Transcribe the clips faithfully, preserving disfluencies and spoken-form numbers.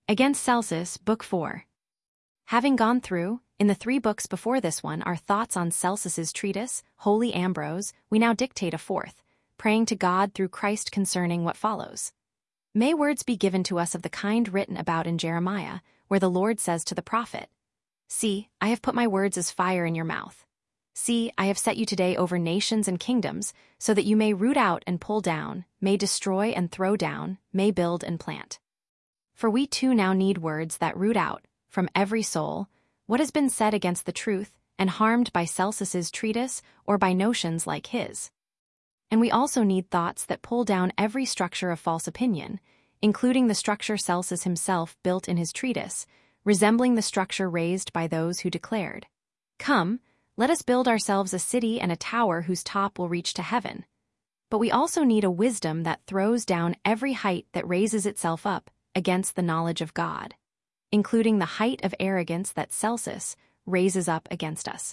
Against Celsus, Book four. Having gone through, in the three books before this one, our thoughts on Celsus's treatise, Holy Ambrose, we now dictate a fourth, praying to God through Christ concerning what follows. May words be given to us of the kind written about in Jeremiah, where the Lord says to the prophet, "See, I have put my words as fire in your mouth. See, I have set you today over nations and kingdoms, so that you may root out and pull down, may destroy and throw down, may build and plant." For we too now need words that root out, from every soul, what has been said against the truth and harmed by Celsus's treatise or by notions like his. And we also need thoughts that pull down every structure of false opinion, including the structure Celsus himself built in his treatise, resembling the structure raised by those who declared, "Come, let us build ourselves a city and a tower whose top will reach to heaven." But we also need a wisdom that throws down every height that raises itself up against the knowledge of God, including the height of arrogance that Celsus raises up against us.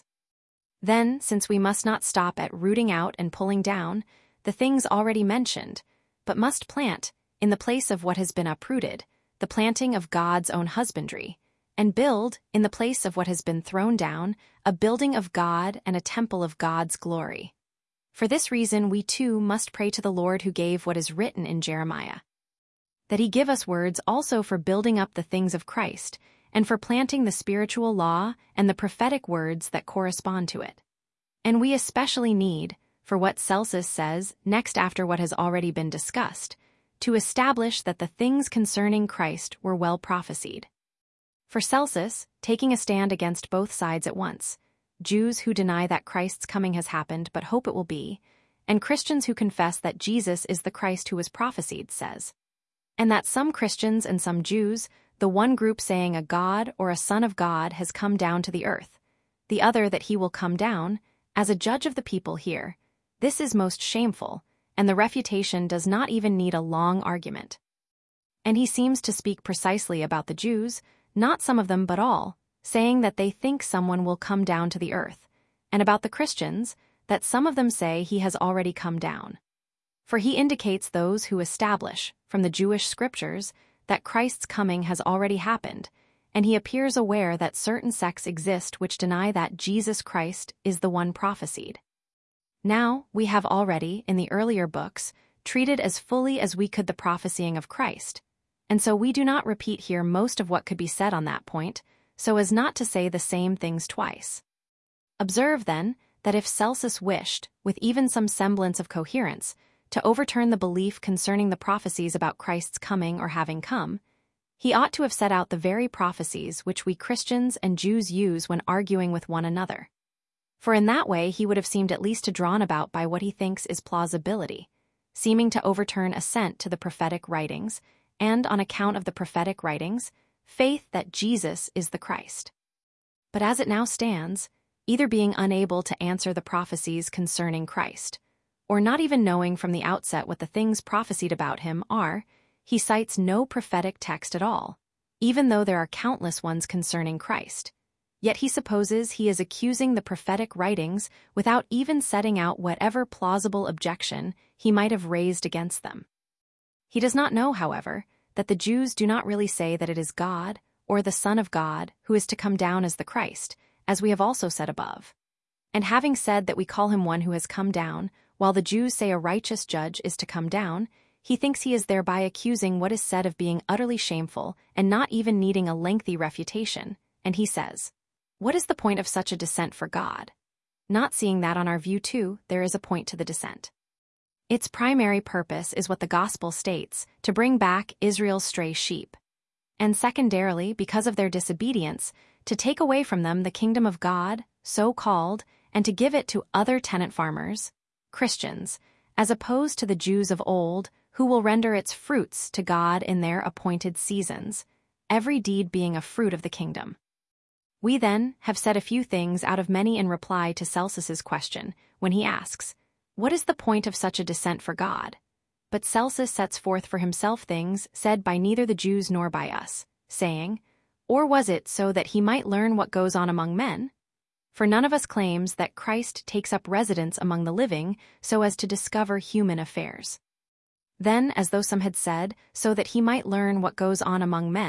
Then, since we must not stop at rooting out and pulling down the things already mentioned, but must plant, in the place of what has been uprooted, the planting of God's own husbandry, and build, in the place of what has been thrown down, a building of God and a temple of God's glory. For this reason we too must pray to the Lord who gave what is written in Jeremiah, that he give us words also for building up the things of Christ, and for planting the spiritual law and the prophetic words that correspond to it. And we especially need, for what Celsus says next after what has already been discussed, to establish that the things concerning Christ were well prophesied. For Celsus, taking a stand against both sides at once, Jews who deny that Christ's coming has happened but hope it will be, and Christians who confess that Jesus is the Christ who was prophesied, says, and that some Christians and some Jews, the one group saying a God or a Son of God has come down to the earth, the other that he will come down, as a judge of the people here, this is most shameful, and the refutation does not even need a long argument. And he seems to speak precisely about the Jews, not some of them but all, saying that they think someone will come down to the earth, and about the Christians, that some of them say he has already come down. For he indicates those who establish, from the Jewish scriptures, that Christ's coming has already happened, and he appears aware that certain sects exist which deny that Jesus Christ is the one prophesied. Now, we have already, in the earlier books, treated as fully as we could the prophesying of Christ, and so we do not repeat here most of what could be said on that point, so as not to say the same things twice. Observe, then, that if Celsus wished, with even some semblance of coherence, to overturn the belief concerning the prophecies about Christ's coming or having come, he ought to have set out the very prophecies which we Christians and Jews use when arguing with one another. For in that way he would have seemed at least to drawn about by what he thinks is plausibility, seeming to overturn assent to the prophetic writings, and on account of the prophetic writings, faith that Jesus is the Christ. But as it now stands, either being unable to answer the prophecies concerning Christ, or not even knowing from the outset what the things prophesied about him are, he cites no prophetic text at all, even though there are countless ones concerning Christ. Yet he supposes he is accusing the prophetic writings without even setting out whatever plausible objection he might have raised against them. He does not know, however, that the Jews do not really say that it is God, or the Son of God, who is to come down as the Christ, as we have also said above. And having said that we call him one who has come down, while the Jews say a righteous judge is to come down, he thinks he is thereby accusing what is said of being utterly shameful and not even needing a lengthy refutation, and he says, "What is the point of such a dissent for God?" Not seeing that on our view too, there is a point to the dissent. Its primary purpose is what the Gospel states, to bring back Israel's stray sheep. And secondarily, because of their disobedience, to take away from them the kingdom of God, so called, and to give it to other tenant farmers, Christians, as opposed to the Jews of old, who will render its fruits to God in their appointed seasons, every deed being a fruit of the kingdom. We then have said a few things out of many in reply to Celsus's question, when he asks, "What is the point of such a dissent for God?" But Celsus sets forth for himself things said by neither the Jews nor by us, saying, "Or was it so that he might learn what goes on among men?" For none of us claims that Christ takes up residence among the living so as to discover human affairs. Then, as though some had said, so that he might learn what goes on among men,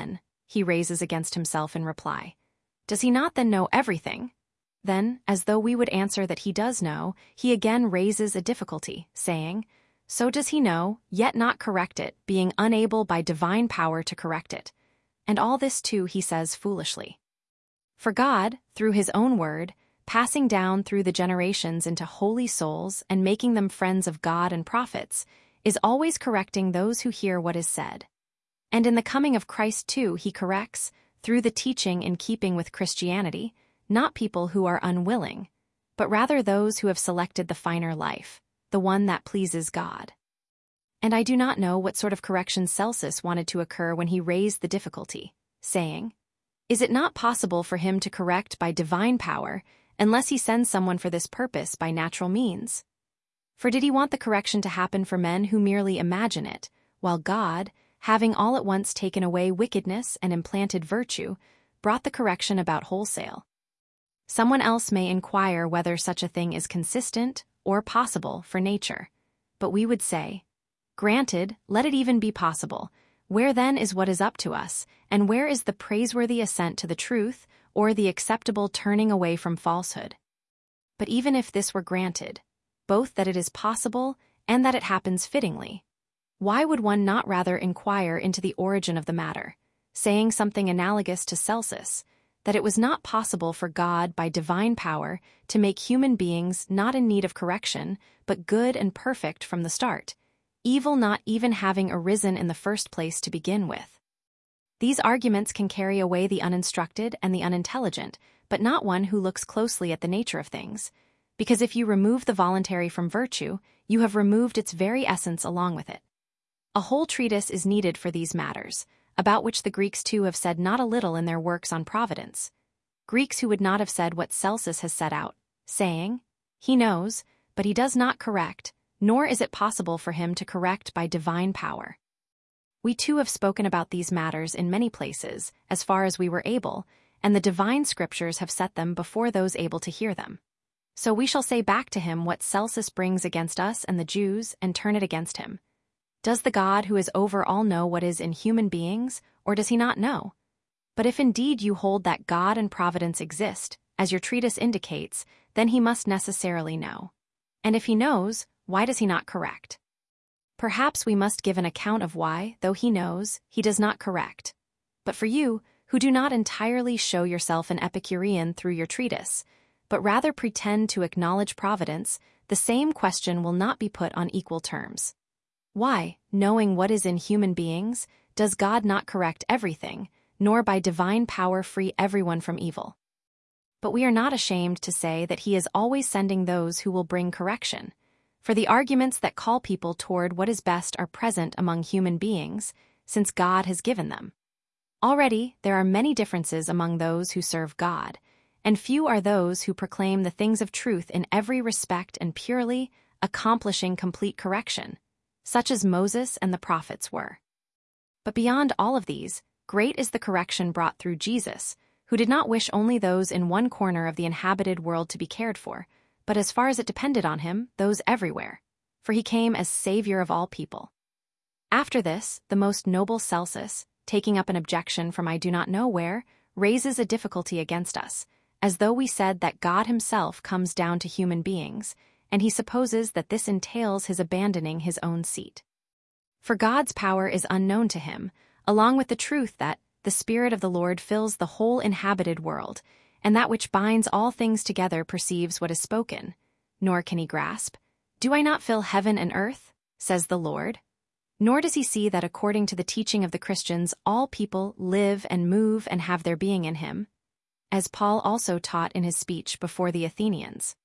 he raises against himself in reply. Does he not then know everything? Then, as though we would answer that he does know, he again raises a difficulty, saying, So does he know, yet not correct it, being unable by divine power to correct it. And all this too he says foolishly. For God, through his own word, passing down through the generations into holy souls and making them friends of God and prophets, is always correcting those who hear what is said. And in the coming of Christ too he corrects, through the teaching in keeping with Christianity, not people who are unwilling, but rather those who have selected the finer life, the one that pleases God. And I do not know what sort of correction Celsus wanted to occur when he raised the difficulty, saying, Is it not possible for him to correct by divine power, unless he sends someone for this purpose by natural means? For did he want the correction to happen for men who merely imagine it, while God, having all at once taken away wickedness and implanted virtue, brought the correction about wholesale? Someone else may inquire whether such a thing is consistent or possible for nature, but we would say, Granted, let it even be possible. Where then is what is up to us, and where is the praiseworthy assent to the truth, or the acceptable turning away from falsehood? But even if this were granted, both that it is possible and that it happens fittingly, why would one not rather inquire into the origin of the matter, saying something analogous to Celsus, that it was not possible for God by divine power to make human beings not in need of correction, but good and perfect from the start, evil not even having arisen in the first place to begin with? These arguments can carry away the uninstructed and the unintelligent, but not one who looks closely at the nature of things, because if you remove the voluntary from virtue, you have removed its very essence along with it. A whole treatise is needed for these matters, about which the Greeks too have said not a little in their works on providence. Greeks who would not have said what Celsus has set out, saying, He knows, but he does not correct, nor is it possible for him to correct by divine power. We too have spoken about these matters in many places, as far as we were able, and the divine scriptures have set them before those able to hear them. So we shall say back to him what Celsus brings against us and the Jews, and turn it against him. Does the God who is over all know what is in human beings, or does he not know? But if indeed you hold that God and providence exist, as your treatise indicates, then he must necessarily know. And if he knows, why does he not correct? Perhaps we must give an account of why, though he knows, he does not correct. But for you, who do not entirely show yourself an Epicurean through your treatise, but rather pretend to acknowledge providence, the same question will not be put on equal terms. Why, knowing what is in human beings, does God not correct everything, nor by divine power free everyone from evil? But we are not ashamed to say that he is always sending those who will bring correction, for the arguments that call people toward what is best are present among human beings, since God has given them. Already there are many differences among those who serve God, and few are those who proclaim the things of truth in every respect and purely, accomplishing complete correction, such as Moses and the prophets were. But beyond all of these, great is the correction brought through Jesus, who did not wish only those in one corner of the inhabited world to be cared for, but as far as it depended on him, those everywhere, for he came as Savior of all people. After this, the most noble Celsus, taking up an objection from I do not know where, raises a difficulty against us, as though we said that God himself comes down to human beings, and he supposes that this entails his abandoning his own seat. For God's power is unknown to him, along with the truth that the Spirit of the Lord fills the whole inhabited world, and that which binds all things together perceives what is spoken, nor can he grasp. Do I not fill heaven and earth? Says the Lord. Nor does he see that according to the teaching of the Christians all people live and move and have their being in him, as Paul also taught in his speech before the Athenians.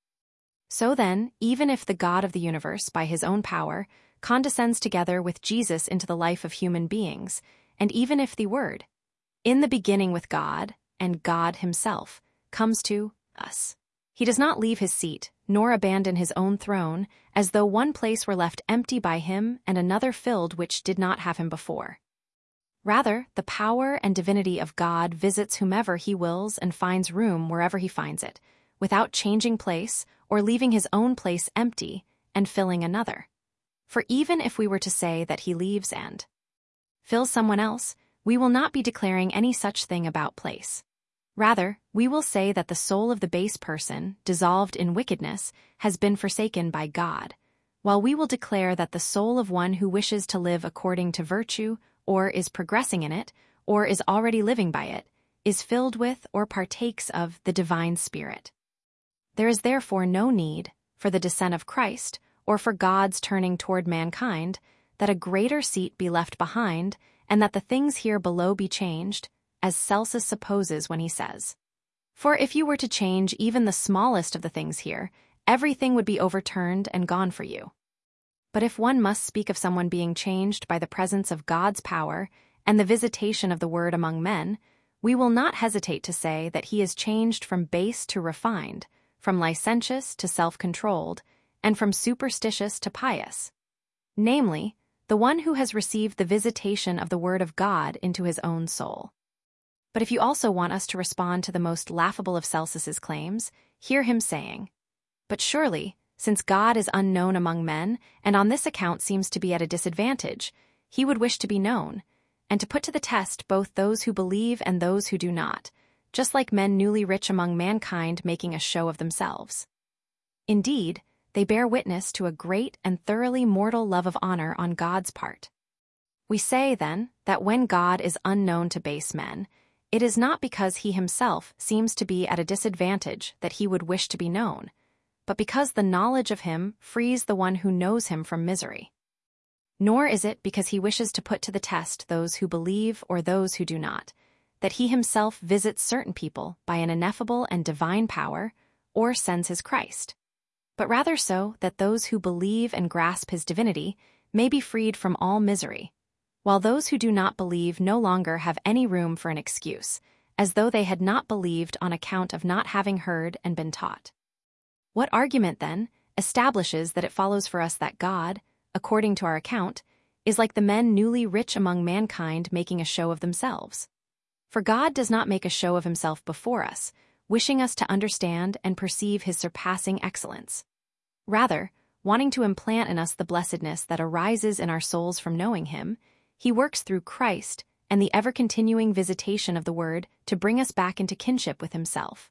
So then, even if the God of the universe, by his own power, condescends together with Jesus into the life of human beings, and even if the Word, in the beginning with God, and God himself, comes to us, he does not leave his seat, nor abandon his own throne, as though one place were left empty by him and another filled which did not have him before. Rather, the power and divinity of God visits whomever he wills and finds room wherever he finds it, without changing place or leaving his own place empty and filling another. For even if we were to say that he leaves and fills someone else, we will not be declaring any such thing about place. Rather, we will say that the soul of the base person, dissolved in wickedness, has been forsaken by God, while we will declare that the soul of one who wishes to live according to virtue, or is progressing in it, or is already living by it, is filled with or partakes of the divine Spirit. There is therefore no need for the descent of Christ, or for God's turning toward mankind, that a greater seat be left behind, and that the things here below be changed, as Celsus supposes when he says, "For if you were to change even the smallest of the things here, everything would be overturned and gone for you." But if one must speak of someone being changed by the presence of God's power and the visitation of the word among men, we will not hesitate to say that he is changed from base to refined, from licentious to self-controlled, and from superstitious to pious. Namely, the one who has received the visitation of the word of God into his own soul. But if you also want us to respond to the most laughable of Celsus's claims, hear him saying, "But surely, since God is unknown among men, and on this account seems to be at a disadvantage, he would wish to be known, and to put to the test both those who believe and those who do not, just like men newly rich among mankind making a show of themselves. Indeed, they bear witness to a great and thoroughly mortal love of honor on God's part. We say, then, that when God is unknown to base men, it is not because he himself seems to be at a disadvantage that he would wish to be known, but because the knowledge of him frees the one who knows him from misery. Nor is it because he wishes to put to the test those who believe or those who do not, that he himself visits certain people by an ineffable and divine power, or sends his Christ, but rather so that those who believe and grasp his divinity may be freed from all misery, while those who do not believe no longer have any room for an excuse, as though they had not believed on account of not having heard and been taught. What argument, then, establishes that it follows for us that God, according to our account, is like the men newly rich among mankind making a show of themselves? For God does not make a show of himself before us, wishing us to understand and perceive his surpassing excellence. Rather, wanting to implant in us the blessedness that arises in our souls from knowing him, he works through Christ and the ever-continuing visitation of the Word to bring us back into kinship with himself.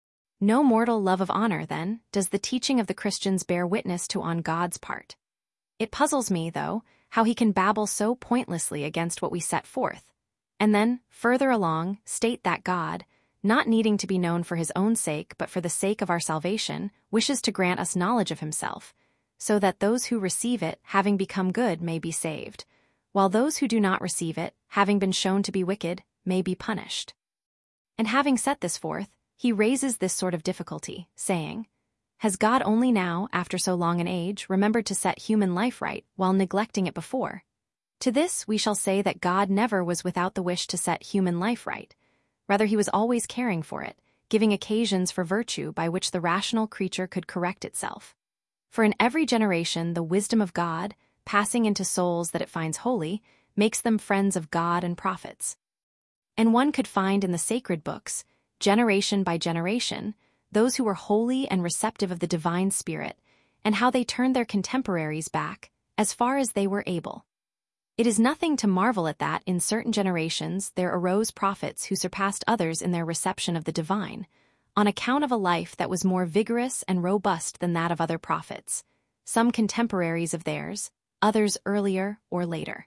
No mortal love of honor, then, does the teaching of the Christians bear witness to on God's part. It puzzles me, though, how he can babble so pointlessly against what we set forth, and then, further along, state that God, not needing to be known for his own sake but for the sake of our salvation, wishes to grant us knowledge of himself, so that those who receive it, having become good, may be saved, while those who do not receive it, having been shown to be wicked, may be punished. And having set this forth, he raises this sort of difficulty, saying, "Has God only now, after so long an age, remembered to set human life right, while neglecting it before? To this we shall say that God never was without the wish to set human life right. Rather, he was always caring for it, giving occasions for virtue by which the rational creature could correct itself. For in every generation the wisdom of God, passing into souls that it finds holy, makes them friends of God and prophets. And one could find in the sacred books, generation by generation, those who were holy and receptive of the divine Spirit, and how they turned their contemporaries back, as far as they were able. It is nothing to marvel at that in certain generations there arose prophets who surpassed others in their reception of the divine, on account of a life that was more vigorous and robust than that of other prophets, some contemporaries of theirs, others earlier or later.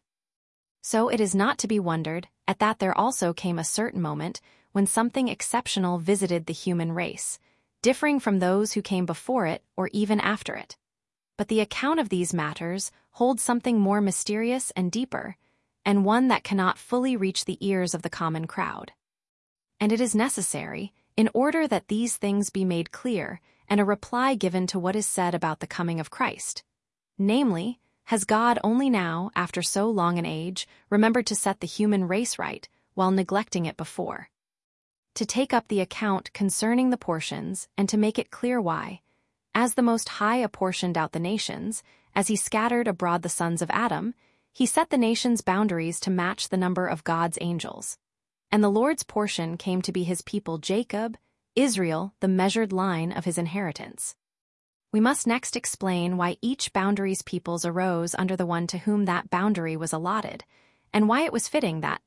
So it is not to be wondered at that there also came a certain moment when something exceptional visited the human race, differing from those who came before it or even after it. But the account of these matters holds something more mysterious and deeper, and one that cannot fully reach the ears of the common crowd. And it is necessary, in order that these things be made clear, and a reply given to what is said about the coming of Christ. Namely, has God only now, after so long an age, remembered to set the human race right, while neglecting it before? To take up the account concerning the portions, and to make it clear why, as the Most High apportioned out the nations, as he scattered abroad the sons of Adam, he set the nations' boundaries to match the number of God's angels. And the Lord's portion came to be his people Jacob, Israel, the measured line of his inheritance. We must next explain why each boundary's peoples arose under the one to whom that boundary was allotted, and why it was fitting that,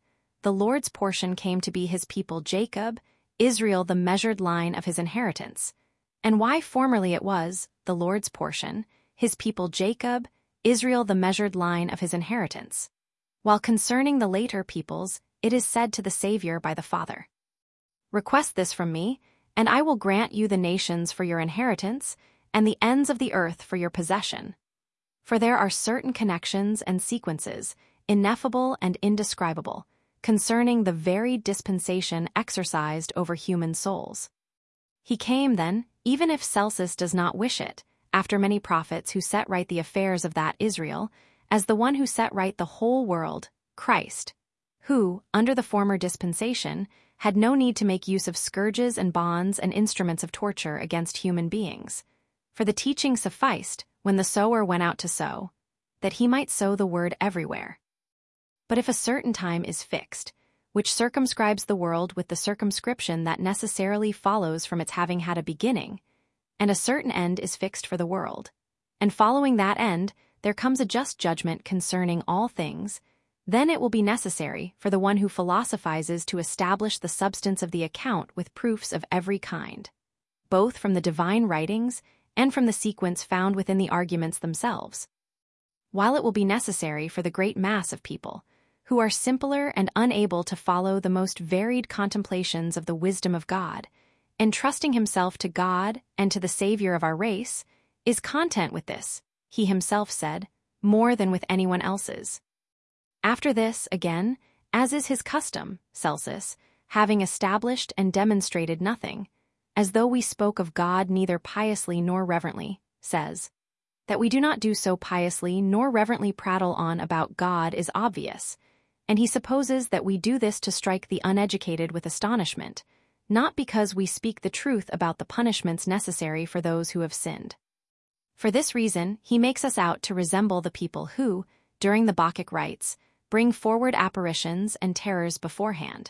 the Lord's portion came to be his people Jacob, Israel the measured line of his inheritance, and why formerly it was, the Lord's portion, his people Jacob, Israel the measured line of his inheritance, while concerning the later peoples, it is said to the Savior by the Father, "Request this from me, and I will grant you the nations for your inheritance, and the ends of the earth for your possession." For there are certain connections and sequences, ineffable and indescribable, concerning the varied dispensation exercised over human souls. He came, then, even if Celsus does not wish it, after many prophets who set right the affairs of that Israel, as the one who set right the whole world, Christ, who, under the former dispensation, had no need to make use of scourges and bonds and instruments of torture against human beings. For the teaching sufficed, when the sower went out to sow, that he might sow the word everywhere. But if a certain time is fixed, which circumscribes the world with the circumscription that necessarily follows from its having had a beginning, and a certain end is fixed for the world, and following that end there comes a just judgment concerning all things, then it will be necessary for the one who philosophizes to establish the substance of the account with proofs of every kind, both from the divine writings and from the sequence found within the arguments themselves. While it will be necessary for the great mass of people, who are simpler and unable to follow the most varied contemplations of the wisdom of God, entrusting himself to God and to the Savior of our race, is content with this, he himself said, more than with anyone else's. After this, again, as is his custom, Celsus, having established and demonstrated nothing, as though we spoke of God neither piously nor reverently, says, that we do not do so piously nor reverently prattle on about God is obvious, and he supposes that we do this to strike the uneducated with astonishment, not because we speak the truth about the punishments necessary for those who have sinned. For this reason, he makes us out to resemble the people who, during the Bacchic rites, bring forward apparitions and terrors beforehand.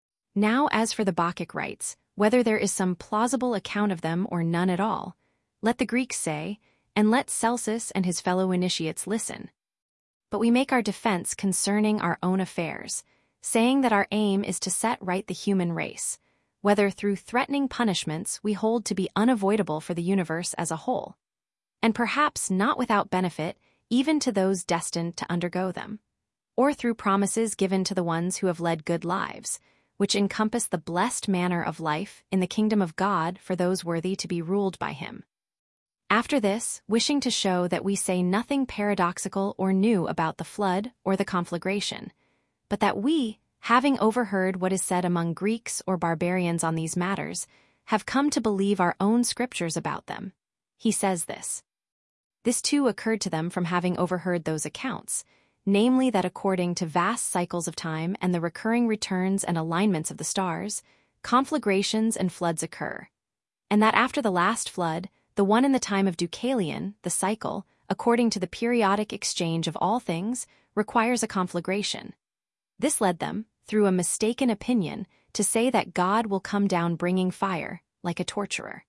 Now as for the Bacchic rites, whether there is some plausible account of them or none at all, let the Greeks say, and let Celsus and his fellow initiates listen. But we make our defense concerning our own affairs, saying that our aim is to set right the human race, whether through threatening punishments we hold to be unavoidable for the universe as a whole, and perhaps not without benefit even to those destined to undergo them, or through promises given to the ones who have led good lives, which encompass the blessed manner of life in the kingdom of God for those worthy to be ruled by him. After this, wishing to show that we say nothing paradoxical or new about the flood or the conflagration, but that we, having overheard what is said among Greeks or barbarians on these matters, have come to believe our own scriptures about them, he says this. This too occurred to them from having overheard those accounts, namely that according to vast cycles of time and the recurring returns and alignments of the stars, conflagrations and floods occur, and that after the last flood, the one in the time of Deucalion, the cycle, according to the periodic exchange of all things, requires a conflagration. This led them, through a mistaken opinion, to say that God will come down bringing fire, like a torturer.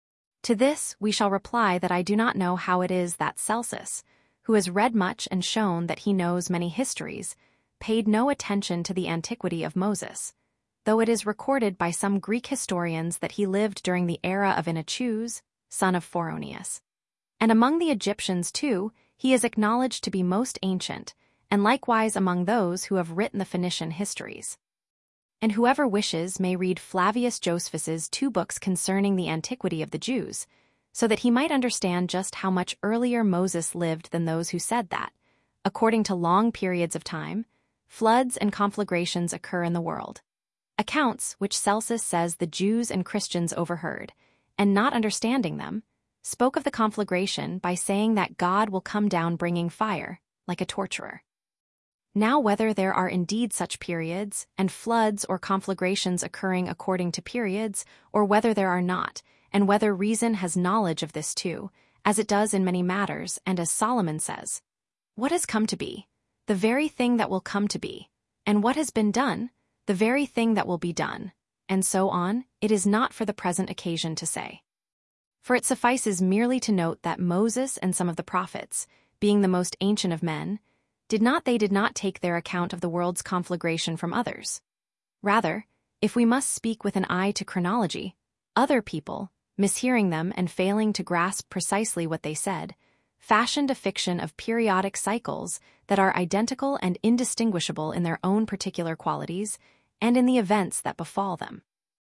To this we shall reply that I do not know how it is that Celsus, who has read much and shown that he knows many histories, paid no attention to the antiquity of Moses, though it is recorded by some Greek historians that he lived during the era of Inachus, son of Phoroneus. And among the Egyptians, too, he is acknowledged to be most ancient, and likewise among those who have written the Phoenician histories. And whoever wishes may read Flavius Josephus's two books concerning the antiquity of the Jews, so that he might understand just how much earlier Moses lived than those who said that, according to long periods of time, floods and conflagrations occur in the world. Accounts which Celsus says the Jews and Christians overheard, and not understanding them, spoke of the conflagration by saying that God will come down bringing fire, like a torturer. Now whether there are indeed such periods, and floods or conflagrations occurring according to periods, or whether there are not, and whether reason has knowledge of this too, as it does in many matters, and as Solomon says, what has come to be? The very thing that will come to be, and what has been done? The very thing that will be done, and so on, it is not for the present occasion to say. For it suffices merely to note that Moses and some of the prophets, being the most ancient of men, did not they did not take their account of the world's conflagration from others. Rather, if we must speak with an eye to chronology, other people, mishearing them and failing to grasp precisely what they said, fashioned a fiction of periodic cycles that are identical and indistinguishable in their own particular qualities and in the events that befall them.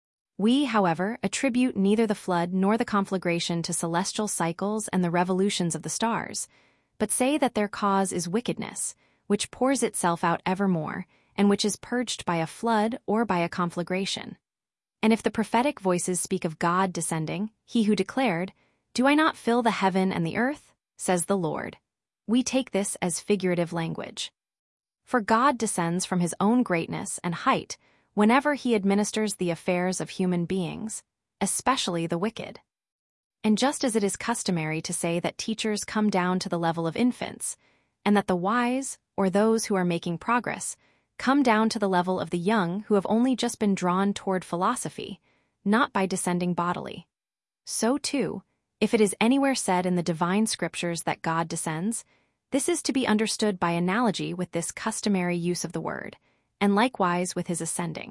We, however, attribute neither the flood nor the conflagration to celestial cycles and the revolutions of the stars, but say that their cause is wickedness, which pours itself out evermore, and which is purged by a flood or by a conflagration. And if the prophetic voices speak of God descending, he who declared, "Do I not fill the heaven and the earth?" says the Lord, we take this as figurative language. For God descends from his own greatness and height whenever he administers the affairs of human beings, especially the wicked. And just as it is customary to say that teachers come down to the level of infants, and that the wise, or those who are making progress, come down to the level of the young who have only just been drawn toward philosophy, not by descending bodily. So too, if it is anywhere said in the divine scriptures that God descends, this is to be understood by analogy with this customary use of the word, and likewise with his ascending.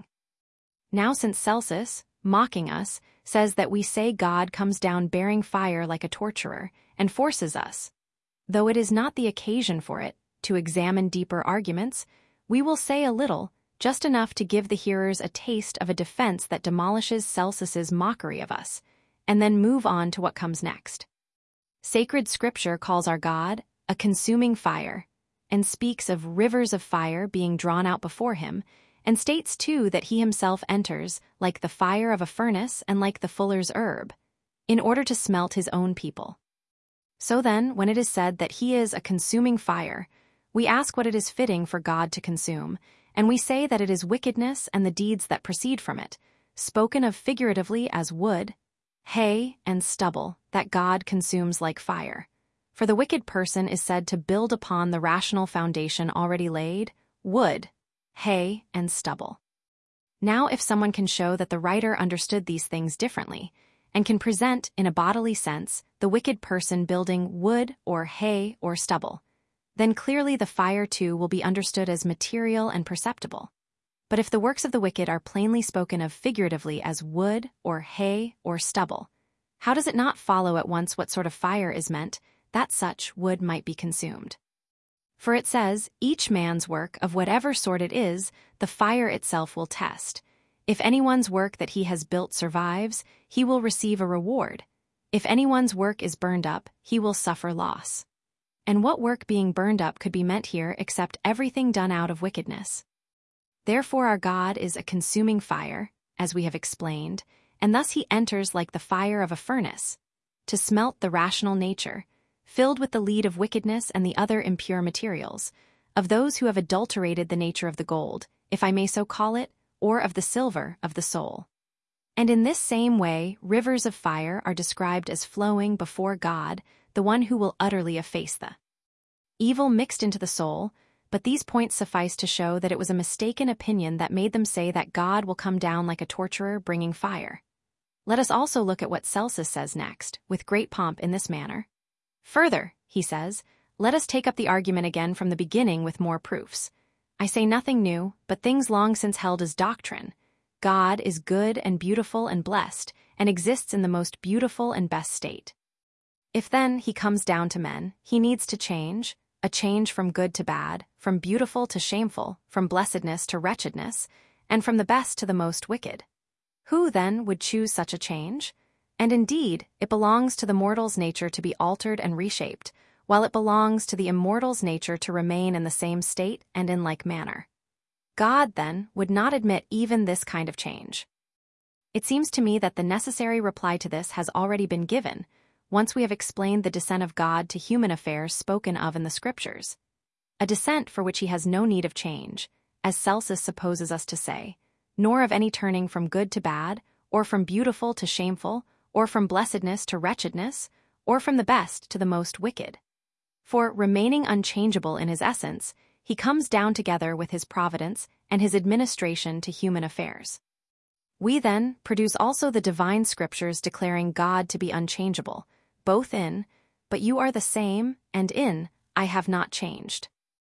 Now since Celsus, mocking us, says that we say God comes down bearing fire like a torturer, and forces us, though it is not the occasion for it, to examine deeper arguments, we will say a little, just enough to give the hearers a taste of a defense that demolishes Celsus's mockery of us, and then move on to what comes next. Sacred Scripture calls our God a consuming fire, and speaks of rivers of fire being drawn out before him, and states too that he himself enters like the fire of a furnace and like the fuller's herb, in order to smelt his own people. So then, when it is said that he is a consuming fire, we ask what it is fitting for God to consume, and we say that it is wickedness and the deeds that proceed from it, spoken of figuratively as wood, hay, and stubble, that God consumes like fire. For the wicked person is said to build upon the rational foundation already laid, wood, hay, and stubble. Now if someone can show that the writer understood these things differently, and can present, in a bodily sense, the wicked person building wood or hay or stubble, then clearly the fire too will be understood as material and perceptible. But if the works of the wicked are plainly spoken of figuratively as wood or hay or stubble, how does it not follow at once what sort of fire is meant, that such wood might be consumed? For it says, each man's work of whatever sort it is, the fire itself will test. If anyone's work that he has built survives, he will receive a reward. If anyone's work is burned up, he will suffer loss. And what work being burned up could be meant here except everything done out of wickedness? Therefore our God is a consuming fire, as we have explained, and thus he enters like the fire of a furnace, to smelt the rational nature, filled with the lead of wickedness and the other impure materials, of those who have adulterated the nature of the gold, if I may so call it, or of the silver of the soul. And in this same way, rivers of fire are described as flowing before God, the one who will utterly efface the evil mixed into the soul, but these points suffice to show that it was a mistaken opinion that made them say that God will come down like a torturer bringing fire. Let us also look at what Celsus says next, with great pomp in this manner. Further, he says, let us take up the argument again from the beginning with more proofs. I say nothing new, but things long since held as doctrine. God is good and beautiful and blessed, and exists in the most beautiful and best state. If then he comes down to men, he needs to change, a change from good to bad, from beautiful to shameful, from blessedness to wretchedness, and from the best to the most wicked. Who, then, would choose such a change? And indeed, it belongs to the mortal's nature to be altered and reshaped, while it belongs to the immortal's nature to remain in the same state and in like manner. God, then, would not admit even this kind of change. It seems to me that the necessary reply to this has already been given, once we have explained the descent of God to human affairs spoken of in the Scriptures. A descent for which he has no need of change, as Celsus supposes us to say, nor of any turning from good to bad, or from beautiful to shameful, or from blessedness to wretchedness, or from the best to the most wicked. For, remaining unchangeable in his essence, he comes down together with his providence and his administration to human affairs. We then produce also the divine scriptures declaring God to be unchangeable, both in, but you are the same, and in, I have not changed.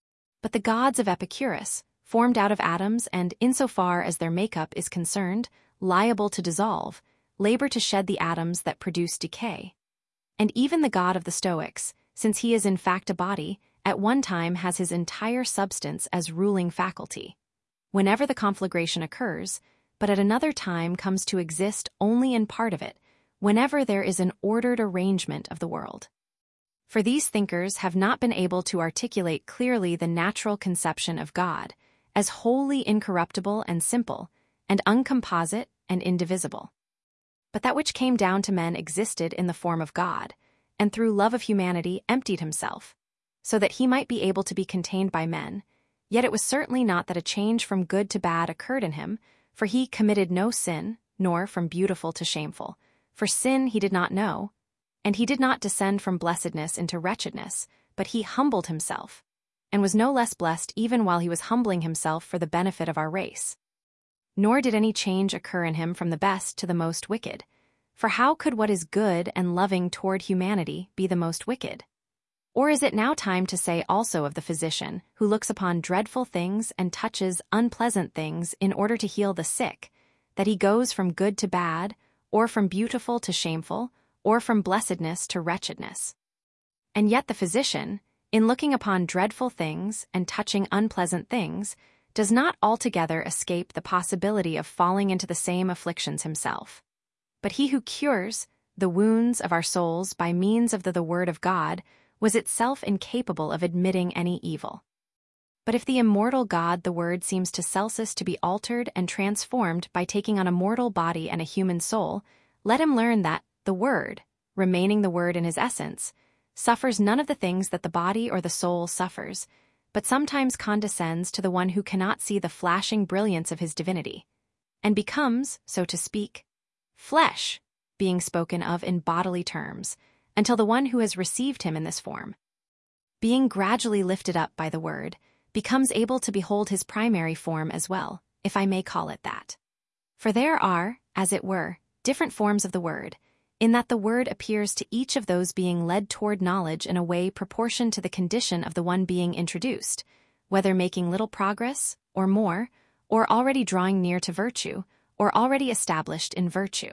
But the gods of Epicurus, formed out of atoms and, insofar as their makeup is concerned, liable to dissolve, labor to shed the atoms that produce decay. And even the god of the Stoics, since he is in fact a body, at one time has his entire substance as ruling faculty, whenever the conflagration occurs, but at another time comes to exist only in part of it, whenever there is an ordered arrangement of the world. For these thinkers have not been able to articulate clearly the natural conception of God as wholly incorruptible and simple, and uncomposite and indivisible. But that which came down to men existed in the form of God, and through love of humanity emptied himself, so that he might be able to be contained by men, yet it was certainly not that a change from good to bad occurred in him, for he committed no sin, nor from beautiful to shameful, for sin he did not know, and he did not descend from blessedness into wretchedness, but he humbled himself, and was no less blessed even while he was humbling himself for the benefit of our race. Nor did any change occur in him from the best to the most wicked, for how could what is good and loving toward humanity be the most wicked? Or is it now time to say also of the physician who looks upon dreadful things and touches unpleasant things in order to heal the sick, that he goes from good to bad, or from beautiful to shameful, or from blessedness to wretchedness? And yet the physician, in looking upon dreadful things and touching unpleasant things, does not altogether escape the possibility of falling into the same afflictions himself. But he who cures the wounds of our souls by means of the, the word of God was itself incapable of admitting any evil. But if the immortal God the Word seems to Celsus to be altered and transformed by taking on a mortal body and a human soul, let him learn that the Word, remaining the Word in his essence, suffers none of the things that the body or the soul suffers, but sometimes condescends to the one who cannot see the flashing brilliance of his divinity, and becomes, so to speak, flesh, being spoken of in bodily terms, until the one who has received him in this form, being gradually lifted up by the Word, becomes able to behold his primary form as well, if I may call it that. For there are, as it were, different forms of the Word, in that the Word appears to each of those being led toward knowledge in a way proportioned to the condition of the one being introduced, whether making little progress, or more, or already drawing near to virtue, or already established in virtue.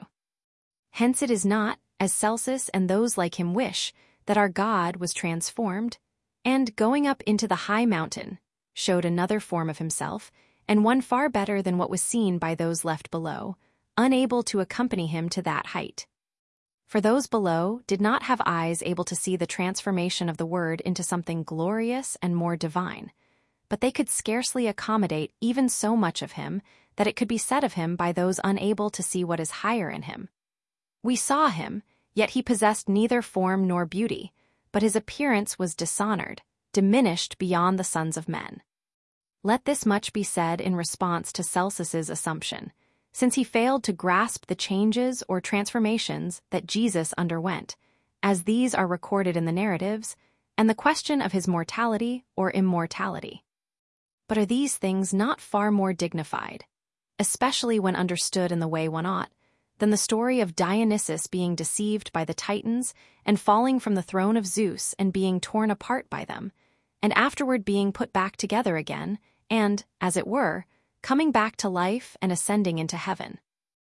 Hence it is not, as Celsus and those like him wish, that our God was transformed, and, going up into the high mountain, showed another form of himself, and one far better than what was seen by those left below, unable to accompany him to that height. For those below did not have eyes able to see the transformation of the Word into something glorious and more divine, but they could scarcely accommodate even so much of him that it could be said of him by those unable to see what is higher in him. We saw him, yet he possessed neither form nor beauty, but his appearance was dishonored, diminished beyond the sons of men. Let this much be said in response to Celsus's assumption, since he failed to grasp the changes or transformations that Jesus underwent, as these are recorded in the narratives, and the question of his mortality or immortality. But are these things not far more dignified, especially when understood in the way one ought, than the story of Dionysus being deceived by the Titans and falling from the throne of Zeus and being torn apart by them, and afterward being put back together again, and, as it were, coming back to life and ascending into heaven?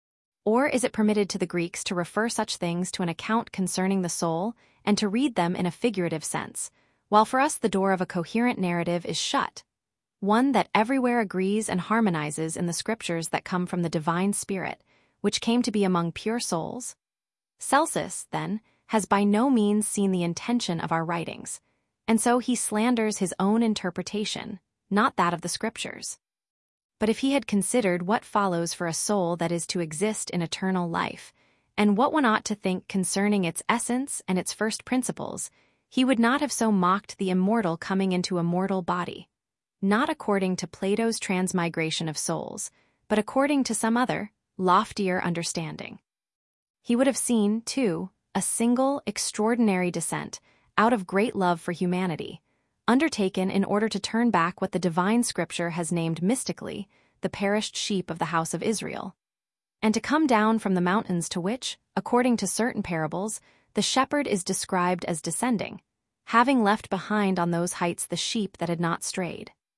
Or is it permitted to the Greeks to refer such things to an account concerning the soul and to read them in a figurative sense, while for us the door of a coherent narrative is shut, one that everywhere agrees and harmonizes in the scriptures that come from the divine Spirit, which came to be among pure souls? Celsus, then, has by no means seen the intention of our writings, and so he slanders his own interpretation, not that of the scriptures. But if he had considered what follows for a soul that is to exist in eternal life, and what one ought to think concerning its essence and its first principles, he would not have so mocked the immortal coming into a mortal body, not according to Plato's transmigration of souls, but according to some other, loftier understanding. He would have seen, too, a single, extraordinary descent, out of great love for humanity, undertaken in order to turn back what the divine scripture has named mystically the perished sheep of the house of Israel, and to come down from the mountains to which, according to certain parables, the shepherd is described as descending, having left behind on those heights the sheep that had not strayed.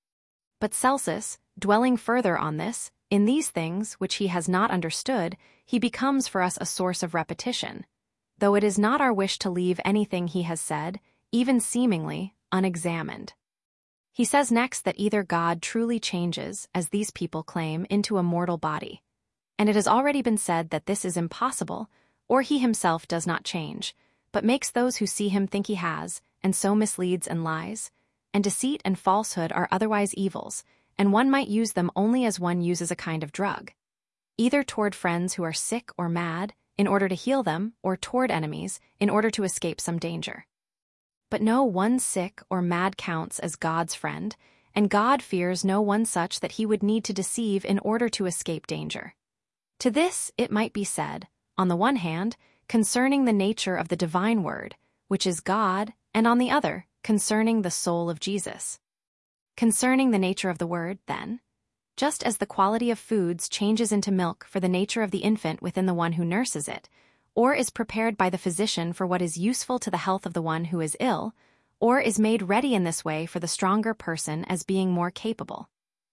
But Celsus, dwelling further on this, in these things which he has not understood, he becomes for us a source of repetition, though it is not our wish to leave anything he has said, even seemingly, unexamined. He says next that either God truly changes, as these people claim, into a mortal body, and it has already been said that this is impossible, or he himself does not change, but makes those who see him think he has, and so misleads and lies, and deceit and falsehood are otherwise evils, and one might use them only as one uses a kind of drug, either toward friends who are sick or mad, in order to heal them, or toward enemies, in order to escape some danger. But no one sick or mad counts as God's friend, and God fears no one such that he would need to deceive in order to escape danger. To this it might be said, on the one hand, concerning the nature of the divine word, which is God, and on the other, concerning the soul of Jesus. Concerning the nature of the word, then, just as the quality of foods changes into milk for the nature of the infant within the one who nurses it, or is prepared by the physician for what is useful to the health of the one who is ill, or is made ready in this way for the stronger person as being more capable,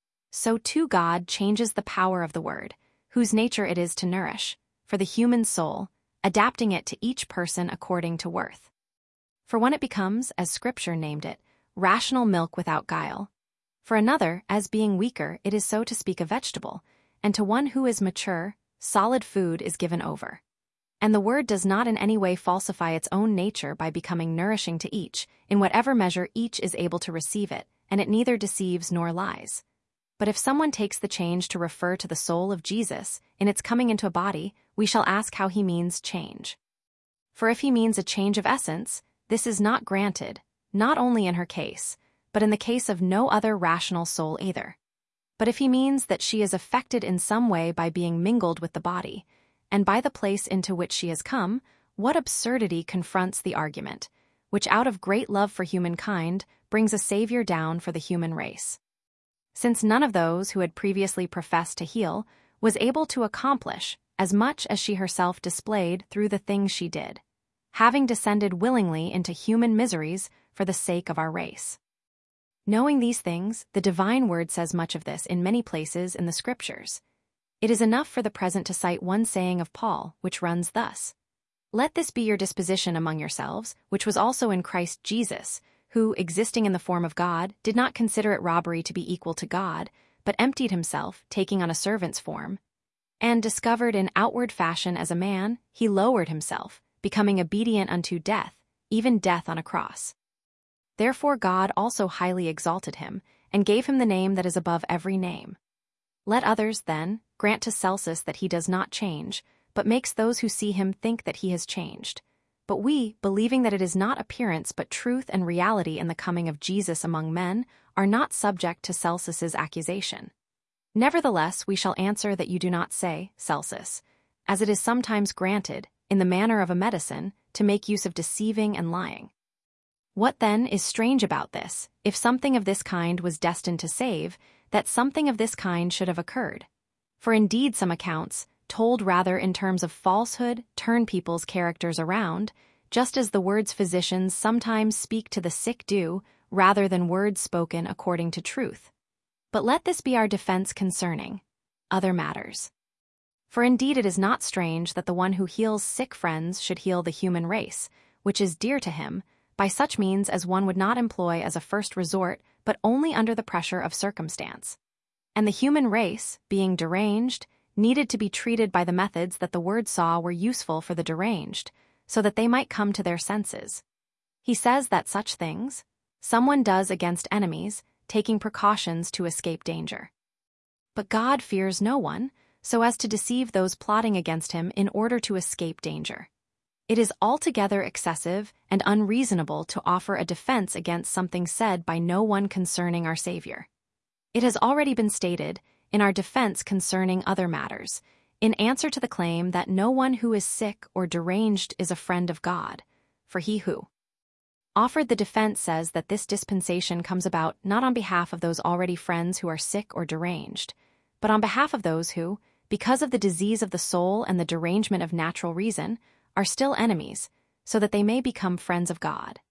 so too God changes the power of the word, whose nature it is to nourish, for the human soul, adapting it to each person according to worth. For one it becomes, as Scripture named it, rational milk without guile. For another, as being weaker, it is so to speak a vegetable, and to one who is mature, solid food is given over. And the word does not in any way falsify its own nature by becoming nourishing to each, in whatever measure each is able to receive it, and it neither deceives nor lies. But if someone takes the change to refer to the soul of Jesus, in its coming into a body, we shall ask how he means change. For if he means a change of essence, this is not granted, not only in her case, but in the case of no other rational soul either. But if he means that she is affected in some way by being mingled with the body, and by the place into which she has come, what absurdity confronts the argument, which out of great love for humankind brings a Savior down for the human race. Since none of those who had previously professed to heal was able to accomplish as much as she herself displayed through the things she did, having descended willingly into human miseries for the sake of our race. Knowing these things, the divine word says much of this in many places in the Scriptures. It is enough for the present to cite one saying of Paul, which runs thus: "Let this be your disposition among yourselves, which was also in Christ Jesus, who, existing in the form of God, did not consider it robbery to be equal to God, but emptied himself, taking on a servant's form. And discovered in outward fashion as a man, he lowered himself, becoming obedient unto death, even death on a cross. Therefore God also highly exalted him, and gave him the name that is above every name. Let others, then, grant to Celsus that he does not change, but makes those who see him think that he has changed. But we, believing that it is not appearance but truth and reality in the coming of Jesus among men, are not subject to Celsus's accusation. Nevertheless, we shall answer that you do not say, Celsus, as it is sometimes granted, in the manner of a medicine, to make use of deceiving and lying. What then is strange about this, if something of this kind was destined to save, that something of this kind should have occurred? For indeed some accounts, told rather in terms of falsehood, turn people's characters around, just as the words physicians sometimes speak to the sick do, rather than words spoken according to truth. But let this be our defense concerning other matters. For indeed it is not strange that the one who heals sick friends should heal the human race, which is dear to him, by such means as one would not employ as a first resort, but only under the pressure of circumstance. And the human race, being deranged, needed to be treated by the methods that the word saw were useful for the deranged, so that they might come to their senses. He says that such things someone does against enemies, taking precautions to escape danger. But God fears no one, so as to deceive those plotting against him in order to escape danger. It is altogether excessive and unreasonable to offer a defense against something said by no one concerning our Savior. It has already been stated, in our defense concerning other matters, in answer to the claim that no one who is sick or deranged is a friend of God, for he who offered the defense says that this dispensation comes about not on behalf of those already friends who are sick or deranged, but on behalf of those who, because of the disease of the soul and the derangement of natural reason, are still enemies, so that they may become friends of God.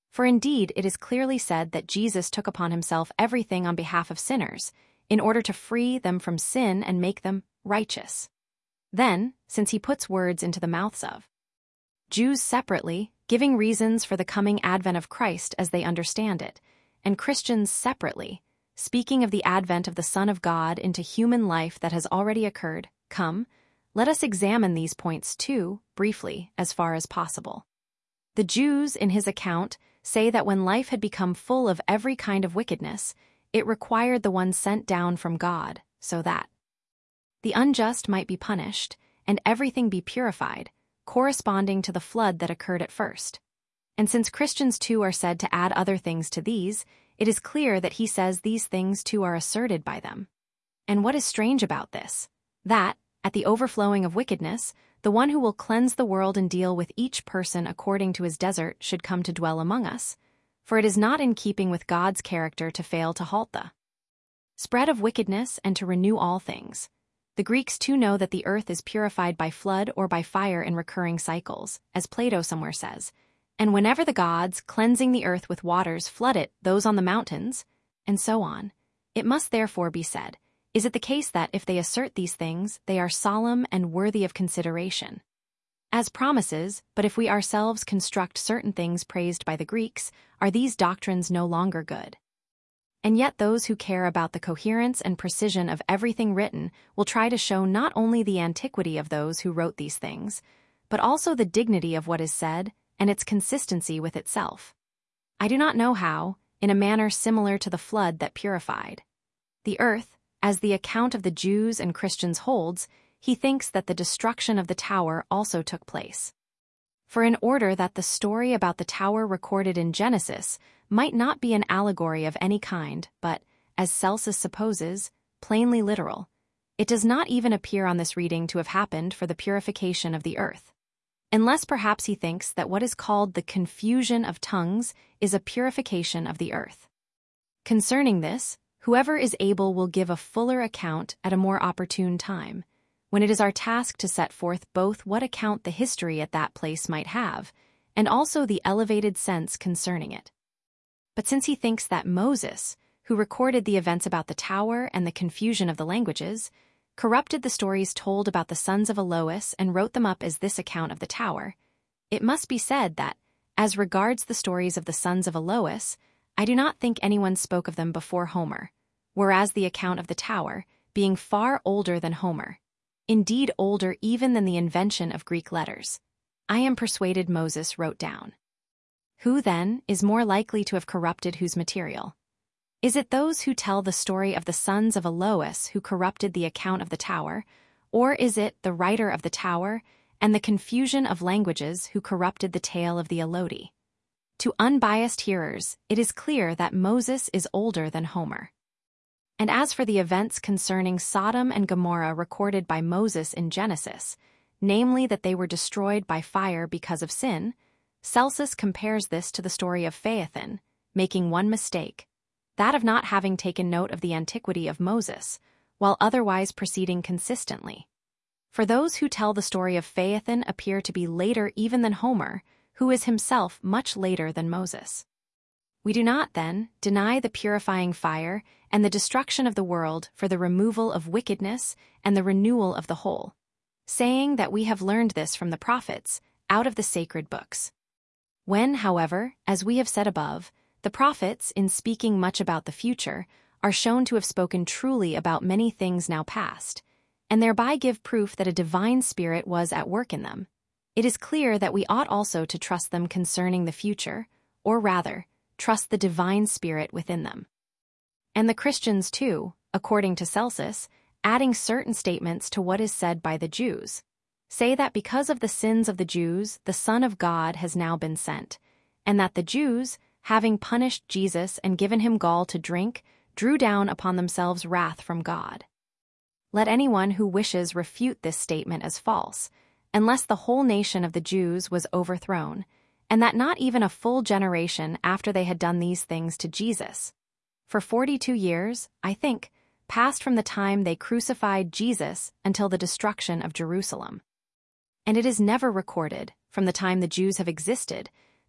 For indeed it is clearly said that Jesus took upon himself everything on behalf of sinners, in order to free them from sin and make them righteous. Then, since he puts words into the mouths of Jews separately, giving reasons for the coming advent of Christ as they understand it, and Christians separately, speaking of the advent of the Son of God into human life that has already occurred, come, let us examine these points too, briefly, as far as possible. The Jews, in his account, say that when life had become full of every kind of wickedness, it required the one sent down from God, so that the unjust might be punished, and everything be purified, corresponding to the flood that occurred at first. And since Christians too are said to add other things to these, it is clear that he says these things too are asserted by them. And what is strange about this? That, at the overflowing of wickedness, the one who will cleanse the world and deal with each person according to his desert should come to dwell among us, for it is not in keeping with God's character to fail to halt the spread of wickedness and to renew all things. The Greeks too know that the earth is purified by flood or by fire in recurring cycles, as Plato somewhere says, and whenever the gods, cleansing the earth with waters, flood it, those on the mountains, and so on. It must therefore be said, is it the case that if they assert these things, they are solemn and worthy of consideration as promises, but if we ourselves construct certain things praised by the Greeks, are these doctrines no longer good? And yet those who care about the coherence and precision of everything written will try to show not only the antiquity of those who wrote these things, but also the dignity of what is said and its consistency with itself. I do not know how, in a manner similar to the flood that purified the earth, as the account of the Jews and Christians holds, he thinks that the destruction of the tower also took place. For in order that the story about the tower recorded in Genesis might not be an allegory of any kind, but, as Celsus supposes, plainly literal, it does not even appear on this reading to have happened for the purification of the earth. Unless perhaps he thinks that what is called the confusion of tongues is a purification of the earth. Concerning this, whoever is able will give a fuller account at a more opportune time, when it is our task to set forth both what account the history at that place might have, and also the elevated sense concerning it. But since he thinks that Moses, who recorded the events about the tower and the confusion of the languages, corrupted the stories told about the sons of Elois and wrote them up as this account of the tower, it must be said that, as regards the stories of the sons of Elois, I do not think anyone spoke of them before Homer, whereas the account of the tower, being far older than Homer, indeed older even than the invention of Greek letters, I am persuaded Moses wrote down. Who, then, is more likely to have corrupted whose material? Is it those who tell the story of the sons of Elois who corrupted the account of the tower, or is it the writer of the tower and the confusion of languages who corrupted the tale of the Elodi? To unbiased hearers, it is clear that Moses is older than Homer. And as for the events concerning Sodom and Gomorrah recorded by Moses in Genesis, namely that they were destroyed by fire because of sin, Celsus compares this to the story of Phaethon, making one mistake, that of not having taken note of the antiquity of Moses, while otherwise proceeding consistently. For those who tell the story of Phaethon appear to be later even than Homer, who is himself much later than Moses. We do not, then, deny the purifying fire and the destruction of the world for the removal of wickedness and the renewal of the whole, saying that we have learned this from the prophets, out of the sacred books. When, however, as we have said above, the prophets, in speaking much about the future, are shown to have spoken truly about many things now past, and thereby give proof that a divine spirit was at work in them, it is clear that we ought also to trust them concerning the future, or rather, trust the divine spirit within them. And the Christians too, according to Celsus, adding certain statements to what is said by the Jews, say that because of the sins of the Jews, the Son of God has now been sent, and that the Jews, having punished Jesus and given him gall to drink, drew down upon themselves wrath from God. Let anyone who wishes refute this statement as false, unless the whole nation of the Jews was overthrown, and that not even a full generation after they had done these things to Jesus. For forty-two years, I think, passed from the time they crucified Jesus until the destruction of Jerusalem. And it is never recorded, from the time the Jews have existed,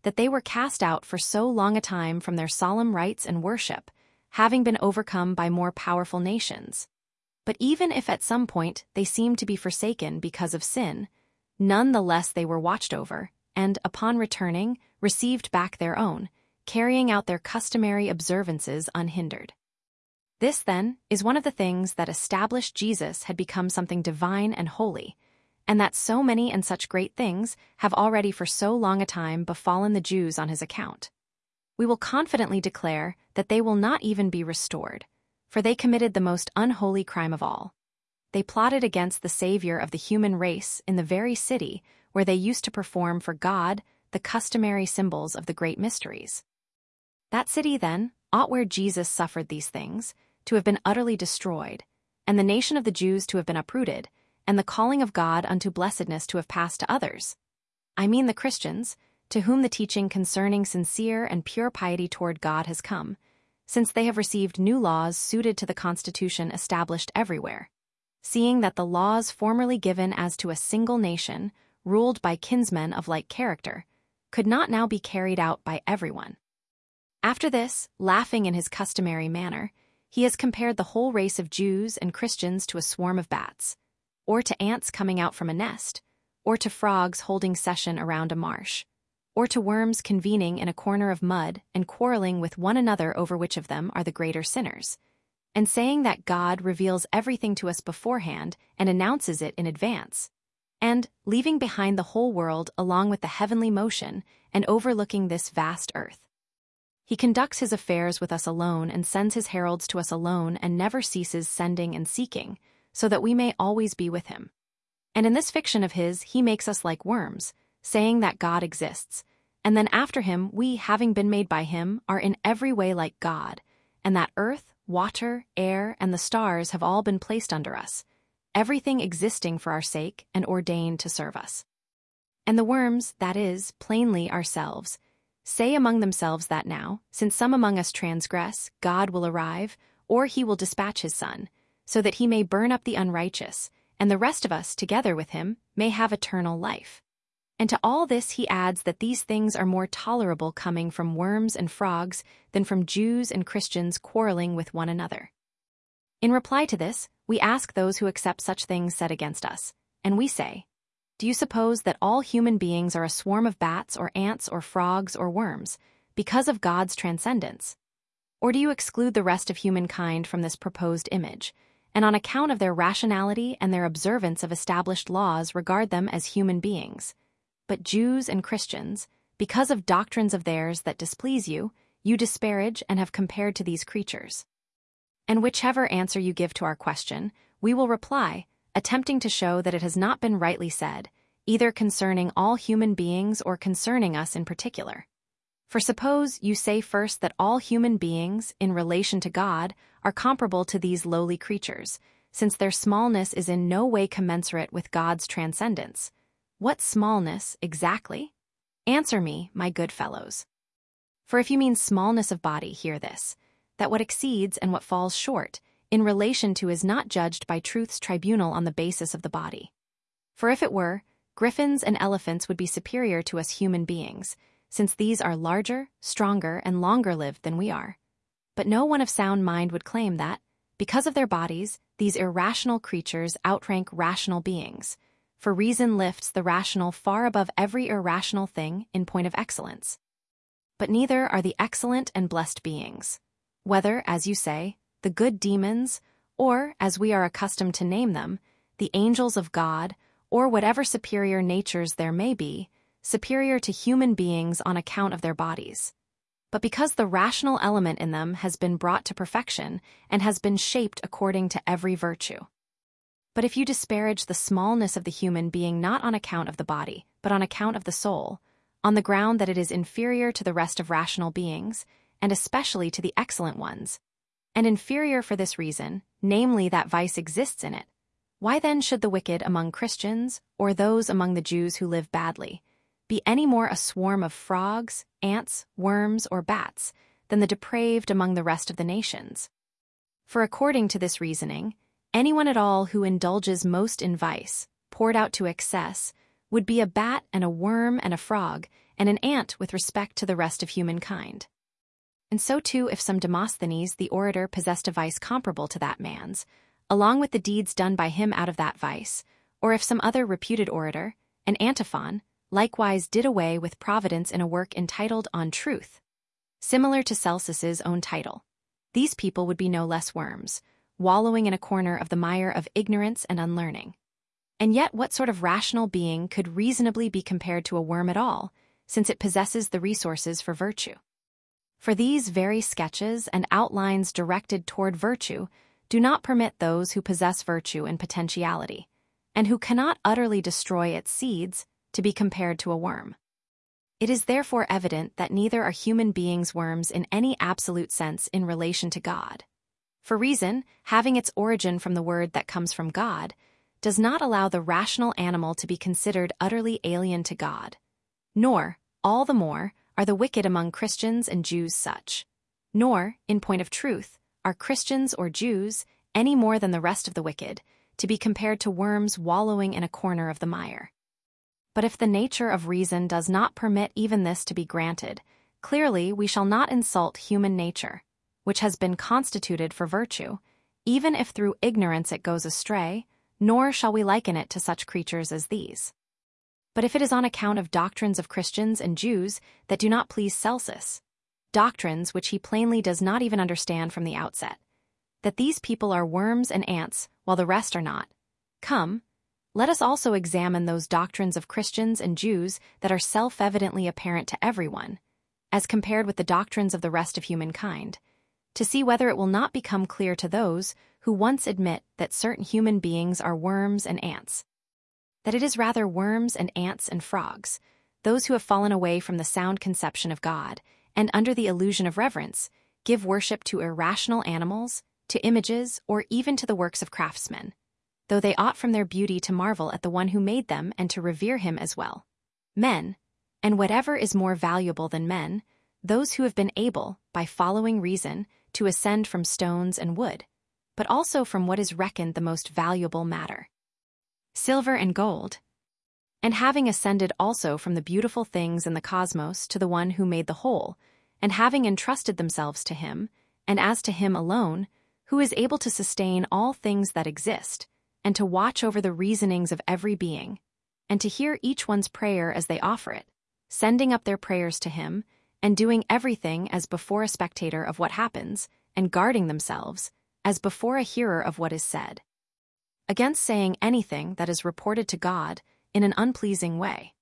that they were cast out for so long a time from their solemn rites and worship, having been overcome by more powerful nations. But even if at some point they seemed to be forsaken because of sin, none the less they were watched over, and, upon returning, received back their own, carrying out their customary observances unhindered. This, then, is one of the things that established Jesus had become something divine and holy, and that so many and such great things have already for so long a time befallen the Jews on his account. We will confidently declare that they will not even be restored, for they committed the most unholy crime of all. They plotted against the Savior of the human race in the very city where they used to perform for God the customary symbols of the great mysteries. That city, then, ought where Jesus suffered these things, to have been utterly destroyed, and the nation of the Jews to have been uprooted, and the calling of God unto blessedness to have passed to others. I mean the Christians, to whom the teaching concerning sincere and pure piety toward God has come, since they have received new laws suited to the constitution established everywhere, seeing that the laws formerly given as to a single nation, ruled by kinsmen of like character, could not now be carried out by everyone. After this, laughing in his customary manner, he has compared the whole race of Jews and Christians to a swarm of bats, or to ants coming out from a nest, or to frogs holding session around a marsh, or to worms convening in a corner of mud and quarreling with one another over which of them are the greater sinners, and saying that God reveals everything to us beforehand and announces it in advance, and, leaving behind the whole world along with the heavenly motion and overlooking this vast earth, he conducts his affairs with us alone and sends his heralds to us alone and never ceases sending and seeking, so that we may always be with him. And in this fiction of his he makes us like worms, saying that God exists, and then after him we, having been made by him, are in every way like God, and that earth, water, air, and the stars have all been placed under us, everything existing for our sake and ordained to serve us. And the worms, that is, plainly ourselves, say among themselves that now, since some among us transgress, God will arrive, or he will dispatch his Son, so that he may burn up the unrighteous, and the rest of us, together with him, may have eternal life. And to all this he adds that these things are more tolerable coming from worms and frogs than from Jews and Christians quarreling with one another. In reply to this, we ask those who accept such things said against us, and we say, do you suppose that all human beings are a swarm of bats or ants or frogs or worms, because of God's transcendence? Or do you exclude the rest of humankind from this proposed image, and on account of their rationality and their observance of established laws regard them as human beings? But Jews and Christians, because of doctrines of theirs that displease you, you disparage and have compared to these creatures. And whichever answer you give to our question, we will reply, attempting to show that it has not been rightly said, either concerning all human beings or concerning us in particular. For suppose you say first that all human beings, in relation to God, are comparable to these lowly creatures, since their smallness is in no way commensurate with God's transcendence. What smallness, exactly? Answer me, my good fellows. For if you mean smallness of body, hear this, that what exceeds and what falls short, in relation to is not judged by truth's tribunal on the basis of the body. For if it were, griffins and elephants would be superior to us human beings, since these are larger, stronger, and longer-lived than we are. But no one of sound mind would claim that, because of their bodies, these irrational creatures outrank rational beings, for reason lifts the rational far above every irrational thing in point of excellence. But neither are the excellent and blessed beings, whether, as you say, the good demons, or, as we are accustomed to name them, the angels of God, or whatever superior natures there may be, superior to human beings on account of their bodies, but because the rational element in them has been brought to perfection and has been shaped according to every virtue. But if you disparage the smallness of the human being not on account of the body, but on account of the soul, on the ground that it is inferior to the rest of rational beings, and especially to the excellent ones, and inferior for this reason, namely that vice exists in it, why then should the wicked among Christians, or those among the Jews who live badly, be any more a swarm of frogs, ants, worms, or bats than the depraved among the rest of the nations? For according to this reasoning, anyone at all who indulges most in vice, poured out to excess, would be a bat and a worm and a frog, and an ant with respect to the rest of humankind. And so too if some Demosthenes the orator possessed a vice comparable to that man's, along with the deeds done by him out of that vice, or if some other reputed orator, an Antiphon, likewise did away with providence in a work entitled On Truth, similar to Celsus's own title, these people would be no less worms, wallowing in a corner of the mire of ignorance and unlearning. And yet what sort of rational being could reasonably be compared to a worm at all, since it possesses the resources for virtue? For these very sketches and outlines directed toward virtue do not permit those who possess virtue and potentiality, and who cannot utterly destroy its seeds, to be compared to a worm. It is therefore evident that neither are human beings worms in any absolute sense in relation to God. For reason, having its origin from the word that comes from God, does not allow the rational animal to be considered utterly alien to God. Nor, all the more, are the wicked among Christians and Jews such. Nor, in point of truth, are Christians or Jews, any more than the rest of the wicked, to be compared to worms wallowing in a corner of the mire. But if the nature of reason does not permit even this to be granted, clearly we shall not insult human nature, which has been constituted for virtue, even if through ignorance it goes astray, nor shall we liken it to such creatures as these. But if it is on account of doctrines of Christians and Jews that do not please Celsus, doctrines which he plainly does not even understand from the outset, that these people are worms and ants while the rest are not, come, let us also examine those doctrines of Christians and Jews that are self-evidently apparent to everyone, as compared with the doctrines of the rest of humankind, to see whether it will not become clear to those who once admit that certain human beings are worms and ants, that it is rather worms and ants and frogs, those who have fallen away from the sound conception of God, and under the illusion of reverence, give worship to irrational animals, to images, or even to the works of craftsmen, though they ought from their beauty to marvel at the one who made them and to revere him as well. Men, and whatever is more valuable than men, those who have been able, by following reason, to ascend from stones and wood, but also from what is reckoned the most valuable matter, silver and gold, and having ascended also from the beautiful things in the cosmos to the one who made the whole, and having entrusted themselves to him, and as to him alone, who is able to sustain all things that exist, and to watch over the reasonings of every being, and to hear each one's prayer as they offer it, sending up their prayers to him, and doing everything as before a spectator of what happens, and guarding themselves, as before a hearer of what is said, against saying anything that is reported to God in an unpleasing way.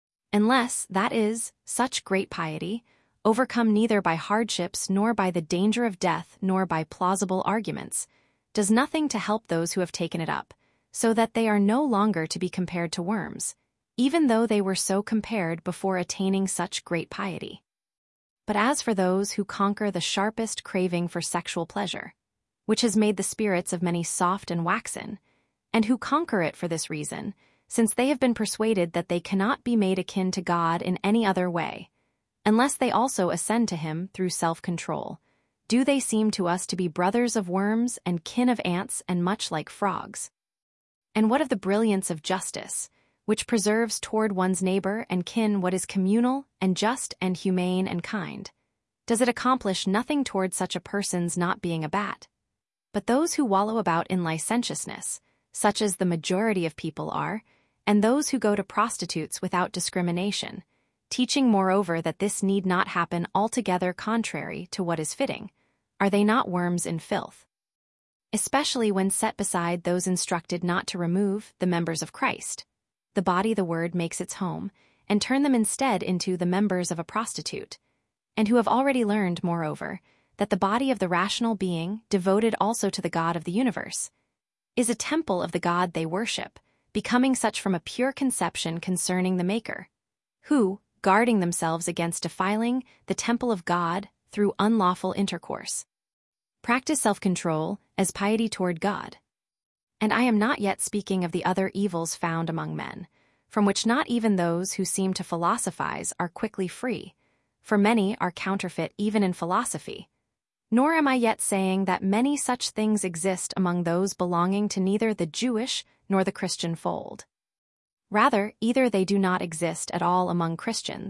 Unless, that is, such great piety, overcome neither by hardships nor by the danger of death nor by plausible arguments, does nothing to help those who have taken it up, so that they are no longer to be compared to worms, even though they were so compared before attaining such great piety. But as for those who conquer the sharpest craving for sexual pleasure, which has made the spirits of many soft and waxen, and who conquer it for this reason, since they have been persuaded that they cannot be made akin to God in any other way, unless they also ascend to him through self-control, do they seem to us to be brothers of worms and kin of ants and much like frogs? And what of the brilliance of justice, which preserves toward one's neighbor and kin what is communal and just and humane and kind? Does it accomplish nothing toward such a person's not being a bat? But those who wallow about in licentiousness, such as the majority of people are, and those who go to prostitutes without discrimination, teaching moreover that this need not happen altogether contrary to what is fitting, are they not worms in filth? Especially when set beside those instructed not to remove the members of Christ, the body the word makes its home, and turn them instead into the members of a prostitute, and who have already learned, moreover, that the body of the rational being, devoted also to the God of the universe, is a temple of the God they worship, becoming such from a pure conception concerning the Maker, who, guarding themselves against defiling the temple of God through unlawful intercourse, practice self-control as piety toward God. And I am not yet speaking of the other evils found among men, from which not even those who seem to philosophize are quickly free, for many are counterfeit even in philosophy. Nor am I yet saying that many such things exist among those belonging to neither the Jewish nor the Christian fold. Rather, either they do not exist at all among Christians,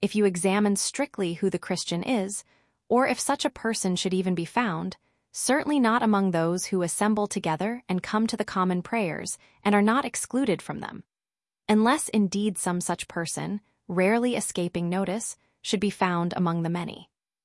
if you examine strictly who the Christian is, or if such a person should even be found, certainly not among those who assemble together and come to the common prayers and are not excluded from them, unless indeed some such person, rarely escaping notice, should be found among the many.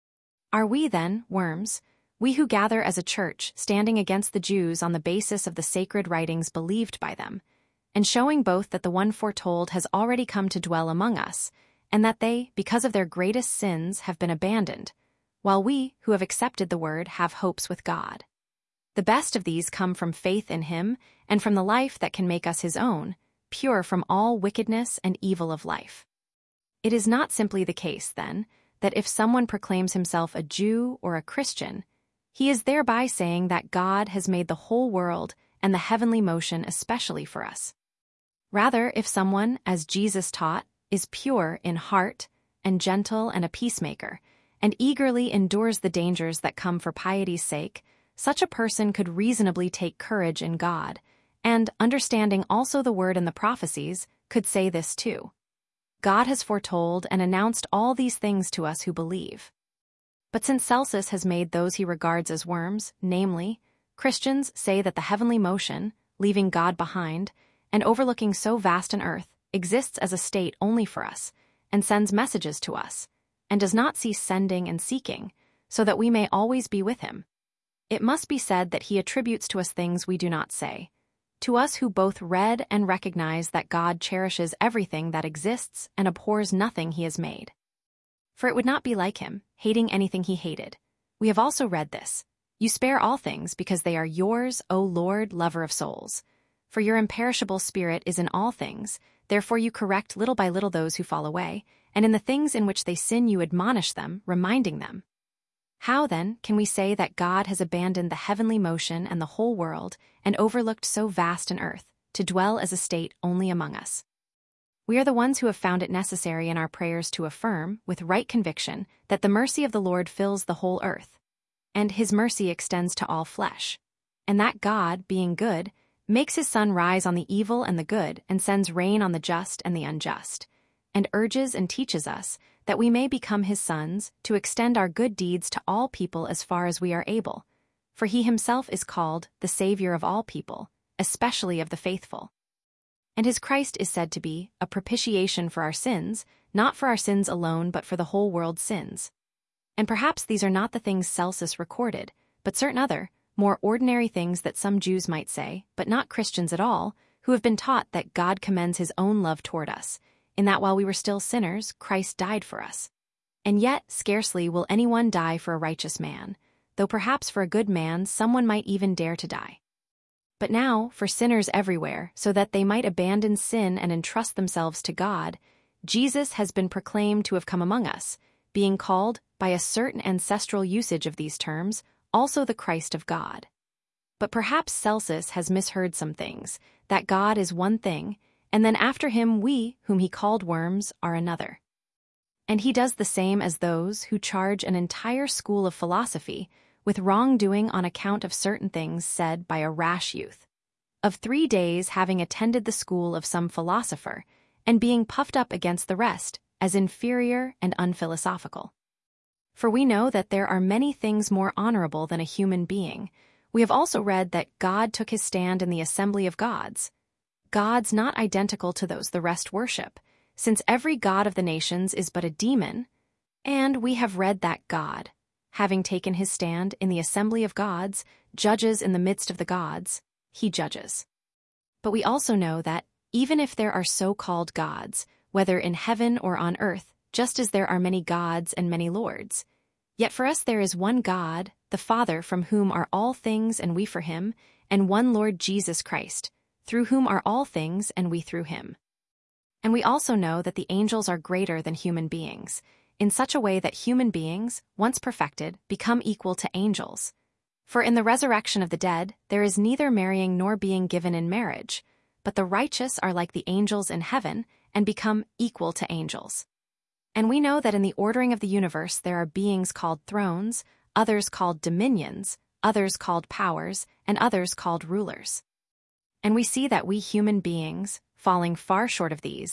Are we, then, worms, we who gather as a church standing against the Jews on the basis of the sacred writings believed by them, and showing both that the one foretold has already come to dwell among us, and that they, because of their greatest sins, have been abandoned, while we, who have accepted the word, have hopes with God? The best of these come from faith in him and from the life that can make us his own, pure from all wickedness and evil of life. It is not simply the case, then, that if someone proclaims himself a Jew or a Christian, he is thereby saying that God has made the whole world and the heavenly motion especially for us. Rather, if someone, as Jesus taught, is pure in heart and gentle and a peacemaker, and eagerly endures the dangers that come for piety's sake, such a person could reasonably take courage in God, and, understanding also the word and the prophecies, could say this too: God has foretold and announced all these things to us who believe. But since Celsus has made those he regards as worms, namely, Christians, say that the heavenly motion, leaving God behind, and overlooking so vast an earth, exists as a state only for us, and sends messages to us, and does not cease sending and seeking, so that we may always be with him, it must be said that he attributes to us things we do not say, to us who both read and recognize that God cherishes everything that exists and abhors nothing he has made. For it would not be like him, hating anything he hated. We have also read this: You spare all things because they are yours, O Lord, lover of souls. For your imperishable spirit is in all things, therefore you correct little by little those who fall away, and in the things in which they sin you admonish them, reminding them. How, then, can we say that God has abandoned the heavenly motion and the whole world, and overlooked so vast an earth, to dwell as a state only among us? We are the ones who have found it necessary in our prayers to affirm, with right conviction, that the mercy of the Lord fills the whole earth, and his mercy extends to all flesh, and that God, being good, makes his sun rise on the evil and the good, and sends rain on the just and the unjust, and urges and teaches us that we may become his sons, to extend our good deeds to all people as far as we are able, for he himself is called the Savior of all people, especially of the faithful. And his Christ is said to be a propitiation for our sins, not for our sins alone but for the whole world's sins. And perhaps these are not the things Celsus recorded, but certain other, more ordinary things that some Jews might say, but not Christians at all, who have been taught that God commends his own love toward us, in that while we were still sinners, Christ died for us. And yet scarcely will anyone die for a righteous man, though perhaps for a good man someone might even dare to die. But now, for sinners everywhere, so that they might abandon sin and entrust themselves to God, Jesus has been proclaimed to have come among us, being called, by a certain ancestral usage of these terms, also the Christ of God. But perhaps Celsus has misheard some things, that God is one thing, and then after him we, whom he called worms, are another. And he does the same as those who charge an entire school of philosophy with wrongdoing on account of certain things said by a rash youth, of three days having attended the school of some philosopher, and being puffed up against the rest, as inferior and unphilosophical. For we know that there are many things more honorable than a human being. We have also read that God took his stand in the assembly of gods, gods not identical to those the rest worship, since every god of the nations is but a demon, and we have read that God, having taken his stand in the assembly of gods, judges in the midst of the gods, he judges. But we also know that, even if there are so-called gods, whether in heaven or on earth, just as there are many gods and many lords, yet for us there is one God, the Father, from whom are all things and we for him, and one Lord Jesus Christ, through whom are all things and we through him. And we also know that the angels are greater than human beings, in such a way that human beings, once perfected, become equal to angels. For in the resurrection of the dead, there is neither marrying nor being given in marriage, but the righteous are like the angels in heaven and become equal to angels. And we know that in the ordering of the universe there are beings called thrones, others called dominions, others called powers, and others called rulers. And we see that we human beings, falling far short of these,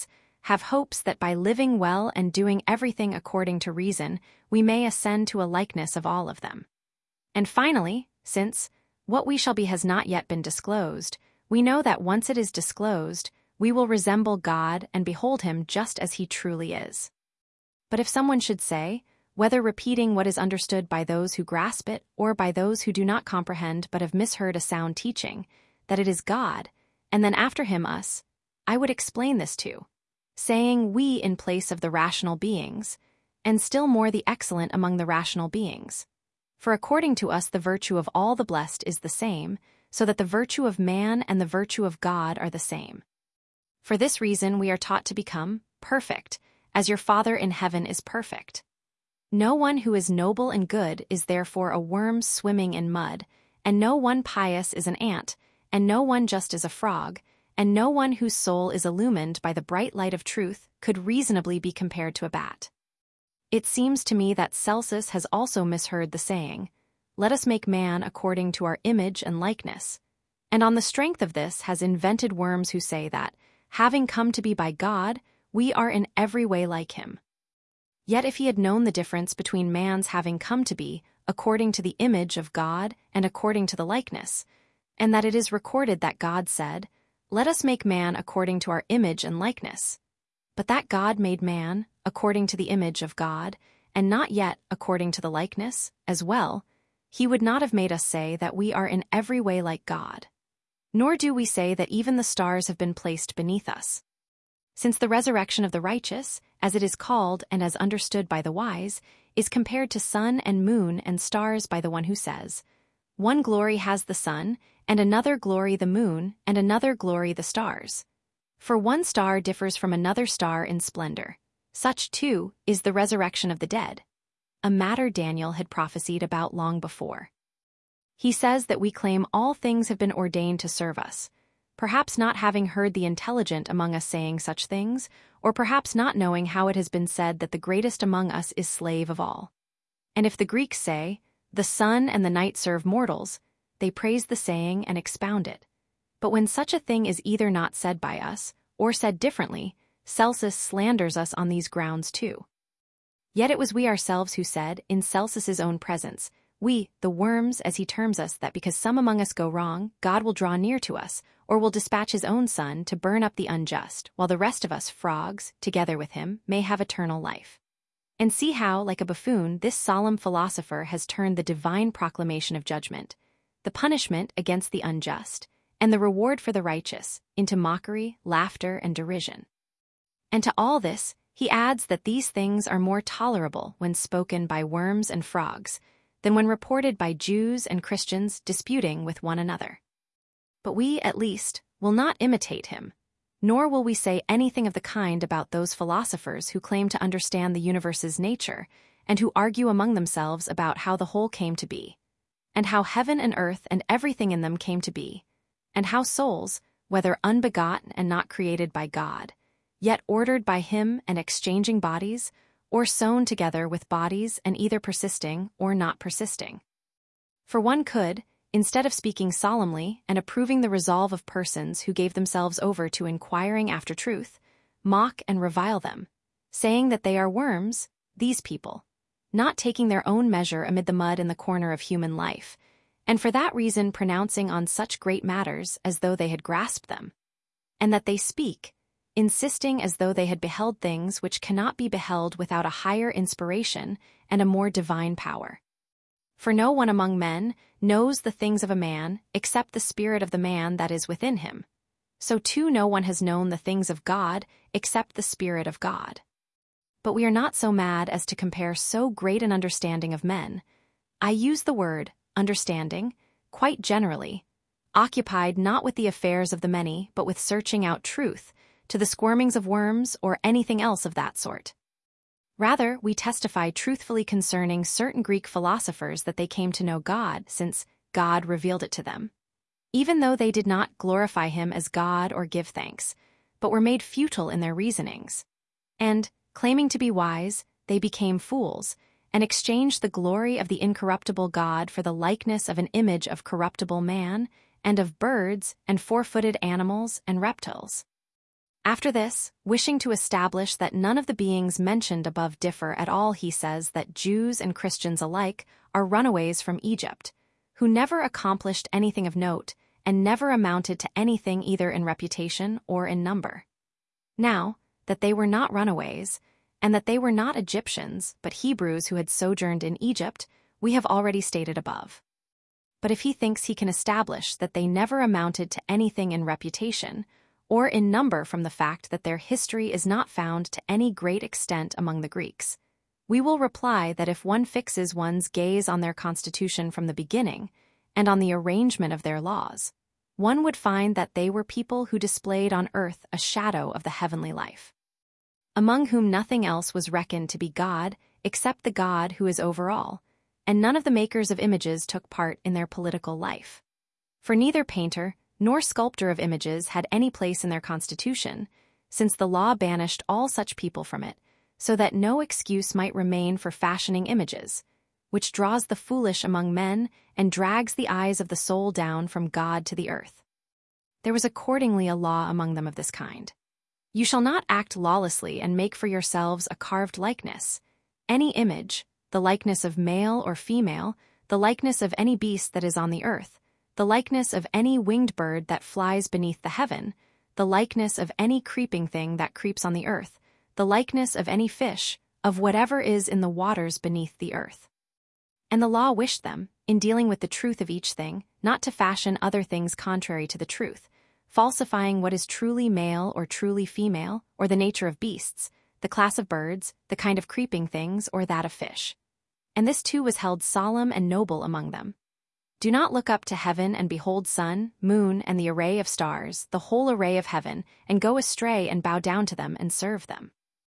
have hopes that by living well and doing everything according to reason, we may ascend to a likeness of all of them. And finally, since what we shall be has not yet been disclosed, we know that once it is disclosed, we will resemble God and behold him just as he truly is. But if someone should say, whether repeating what is understood by those who grasp it or by those who do not comprehend but have misheard a sound teaching, that it is God, and then after him us, I would explain this too, saying we in place of the rational beings, and still more the excellent among the rational beings. For according to us the virtue of all the blessed is the same, so that the virtue of man and the virtue of God are the same. For this reason we are taught to become perfect, as your Father in heaven is perfect. No one who is noble and good is therefore a worm swimming in mud, and no one pious is an ant, and no one just is a frog, and no one whose soul is illumined by the bright light of truth could reasonably be compared to a bat. It seems to me that Celsus has also misheard the saying, "Let us make man according to our image and likeness," and on the strength of this has invented worms who say that, having come to be by God, we are in every way like him. Yet if he had known the difference between man's having come to be according to the image of God and according to the likeness, and that it is recorded that God said, "Let us make man according to our image and likeness," but that God made man according to the image of God, and not yet according to the likeness, as well, he would not have made us say that we are in every way like God. Nor do we say that even the stars have been placed beneath us. Since the resurrection of the righteous, as it is called and as understood by the wise, is compared to sun and moon and stars by the one who says, "One glory has the sun, and another glory the moon, and another glory the stars. For one star differs from another star in splendor. Such, too, is the resurrection of the dead," a matter Daniel had prophesied about long before. He says that we claim all things have been ordained to serve us, perhaps not having heard the intelligent among us saying such things, or perhaps not knowing how it has been said that the greatest among us is slave of all. And if the Greeks say, "The sun and the night serve mortals," they praise the saying and expound it. But when such a thing is either not said by us, or said differently, Celsus slanders us on these grounds too. Yet it was we ourselves who said, in Celsus's own presence, we, the worms, as he terms us, that because some among us go wrong, God will draw near to us, or will dispatch his own Son to burn up the unjust, while the rest of us, frogs, together with him, may have eternal life. And see how, like a buffoon, this solemn philosopher has turned the divine proclamation of judgment, the punishment against the unjust, and the reward for the righteous, into mockery, laughter, and derision. And to all this, he adds that these things are more tolerable when spoken by worms and frogs than when reported by Jews and Christians disputing with one another. But we, at least, will not imitate him, nor will we say anything of the kind about those philosophers who claim to understand the universe's nature and who argue among themselves about how the whole came to be, and how heaven and earth and everything in them came to be, and how souls, whether unbegotten and not created by God, yet ordered by him and exchanging bodies, or sewn together with bodies and either persisting or not persisting. For one could, instead of speaking solemnly and approving the resolve of persons who gave themselves over to inquiring after truth, mock and revile them, saying that they are worms, these people, not taking their own measure amid the mud in the corner of human life, and for that reason pronouncing on such great matters as though they had grasped them, and that they speak, insisting as though they had beheld things which cannot be beheld without a higher inspiration and a more divine power. For no one among men knows the things of a man except the spirit of the man that is within him. So too no one has known the things of God except the Spirit of God. But we are not so mad as to compare so great an understanding of men. I use the word understanding quite generally, occupied not with the affairs of the many but with searching out truth, to the squirmings of worms or anything else of that sort. Rather, we testify truthfully concerning certain Greek philosophers that they came to know God, since God revealed it to them, even though they did not glorify him as God or give thanks, but were made futile in their reasonings. And, claiming to be wise, they became fools, and exchanged the glory of the incorruptible God for the likeness of an image of corruptible man, and of birds, and four-footed animals, and reptiles. After this, wishing to establish that none of the beings mentioned above differ at all, he says that Jews and Christians alike are runaways from Egypt, who never accomplished anything of note and never amounted to anything either in reputation or in number. Now, that they were not runaways, and that they were not Egyptians, but Hebrews who had sojourned in Egypt, we have already stated above. But if he thinks he can establish that they never amounted to anything in reputation, or in number from the fact that their history is not found to any great extent among the Greeks, we will reply that if one fixes one's gaze on their constitution from the beginning, and on the arrangement of their laws, one would find that they were people who displayed on earth a shadow of the heavenly life, among whom nothing else was reckoned to be God except the God who is over all, and none of the makers of images took part in their political life. For neither painter nor sculptor of images had any place in their constitution, since the law banished all such people from it, so that no excuse might remain for fashioning images, which draws the foolish among men and drags the eyes of the soul down from God to the earth. There was accordingly a law among them of this kind. You shall not act lawlessly and make for yourselves a carved likeness, any image, the likeness of male or female, the likeness of any beast that is on the earth, the likeness of any winged bird that flies beneath the heaven, the likeness of any creeping thing that creeps on the earth, the likeness of any fish, of whatever is in the waters beneath the earth. And the law wished them, in dealing with the truth of each thing, not to fashion other things contrary to the truth, falsifying what is truly male or truly female, or the nature of beasts, the class of birds, the kind of creeping things, or that of fish. And this too was held solemn and noble among them. Do not look up to heaven and behold sun, moon, and the array of stars, the whole array of heaven, and go astray and bow down to them and serve them.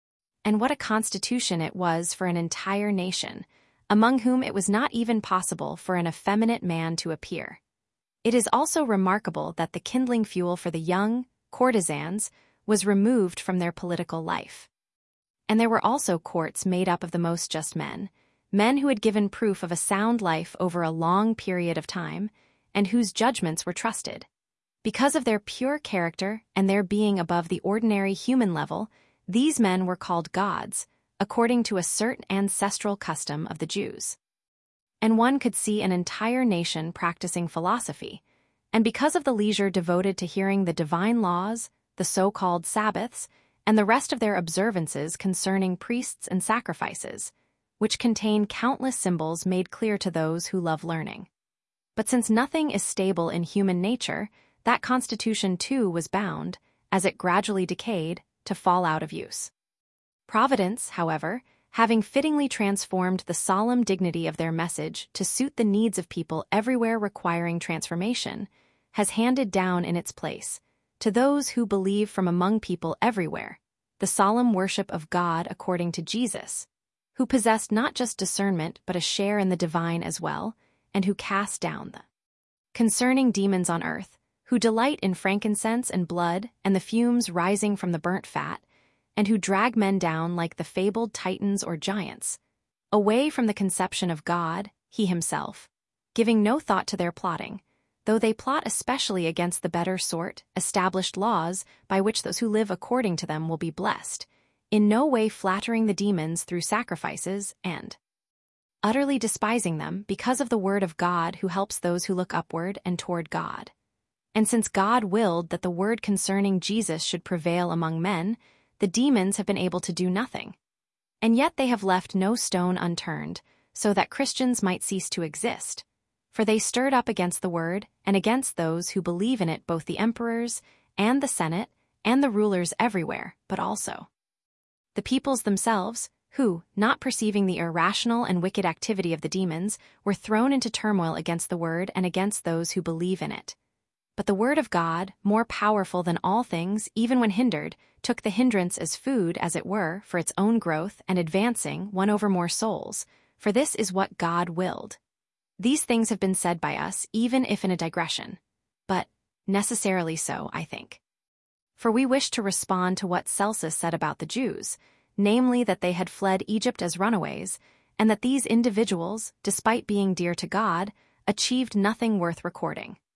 And what a constitution it was for an entire nation, among whom it was not even possible for an effeminate man to appear. It is also remarkable that the kindling fuel for the young, courtesans, was removed from their political life. And there were also courts made up of the most just men, men who had given proof of a sound life over a long period of time, and whose judgments were trusted. Because of their pure character and their being above the ordinary human level, these men were called gods, according to a certain ancestral custom of the Jews. And one could see an entire nation practicing philosophy, and because of the leisure devoted to hearing the divine laws, the so-called Sabbaths, and the rest of their observances concerning priests and sacrifices, which contain countless symbols made clear to those who love learning. But since nothing is stable in human nature, that constitution too was bound, as it gradually decayed, to fall out of use. Providence, however, having fittingly transformed the solemn dignity of their message to suit the needs of people everywhere requiring transformation, has handed down in its place, to those who believe from among people everywhere, the solemn worship of God according to Jesus, who possessed not just discernment but a share in the divine as well, and who cast down the concerning demons on earth, who delight in frankincense and blood and the fumes rising from the burnt fat, and who drag men down like the fabled Titans or giants, away from the conception of God, he himself, giving no thought to their plotting, though they plot especially against the better sort, established laws by which those who live according to them will be blessed, in no way flattering the demons through sacrifices, and utterly despising them because of the word of God who helps those who look upward and toward God. And since God willed that the word concerning Jesus should prevail among men, the demons have been able to do nothing. And yet they have left no stone unturned, so that Christians might cease to exist. For they stirred up against the word and against those who believe in it, both the emperors and the senate and the rulers everywhere, but also the peoples themselves, who, not perceiving the irrational and wicked activity of the demons, were thrown into turmoil against the word and against those who believe in it. But the word of God, more powerful than all things, even when hindered, took the hindrance as food, as it were, for its own growth and advancing, won over more souls, for this is what God willed. These things have been said by us, even if in a digression, but necessarily so, I think. For we wish to respond to what Celsus said about the Jews, namely that they had fled Egypt as runaways, and that these individuals, despite being dear to God, achieved nothing worth recording.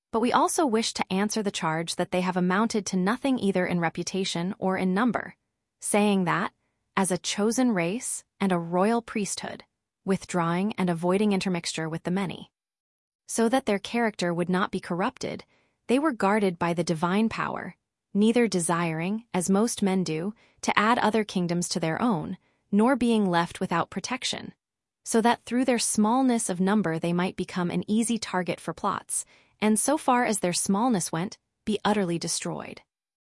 But we also wish to answer the charge that they have amounted to nothing either in reputation or in number, saying that, as a chosen race and a royal priesthood, withdrawing and avoiding intermixture with the many, so that their character would not be corrupted, they were guarded by the divine power, neither desiring, as most men do, to add other kingdoms to their own, nor being left without protection, so that through their smallness of number they might become an easy target for plots, and so far as their smallness went, be utterly destroyed.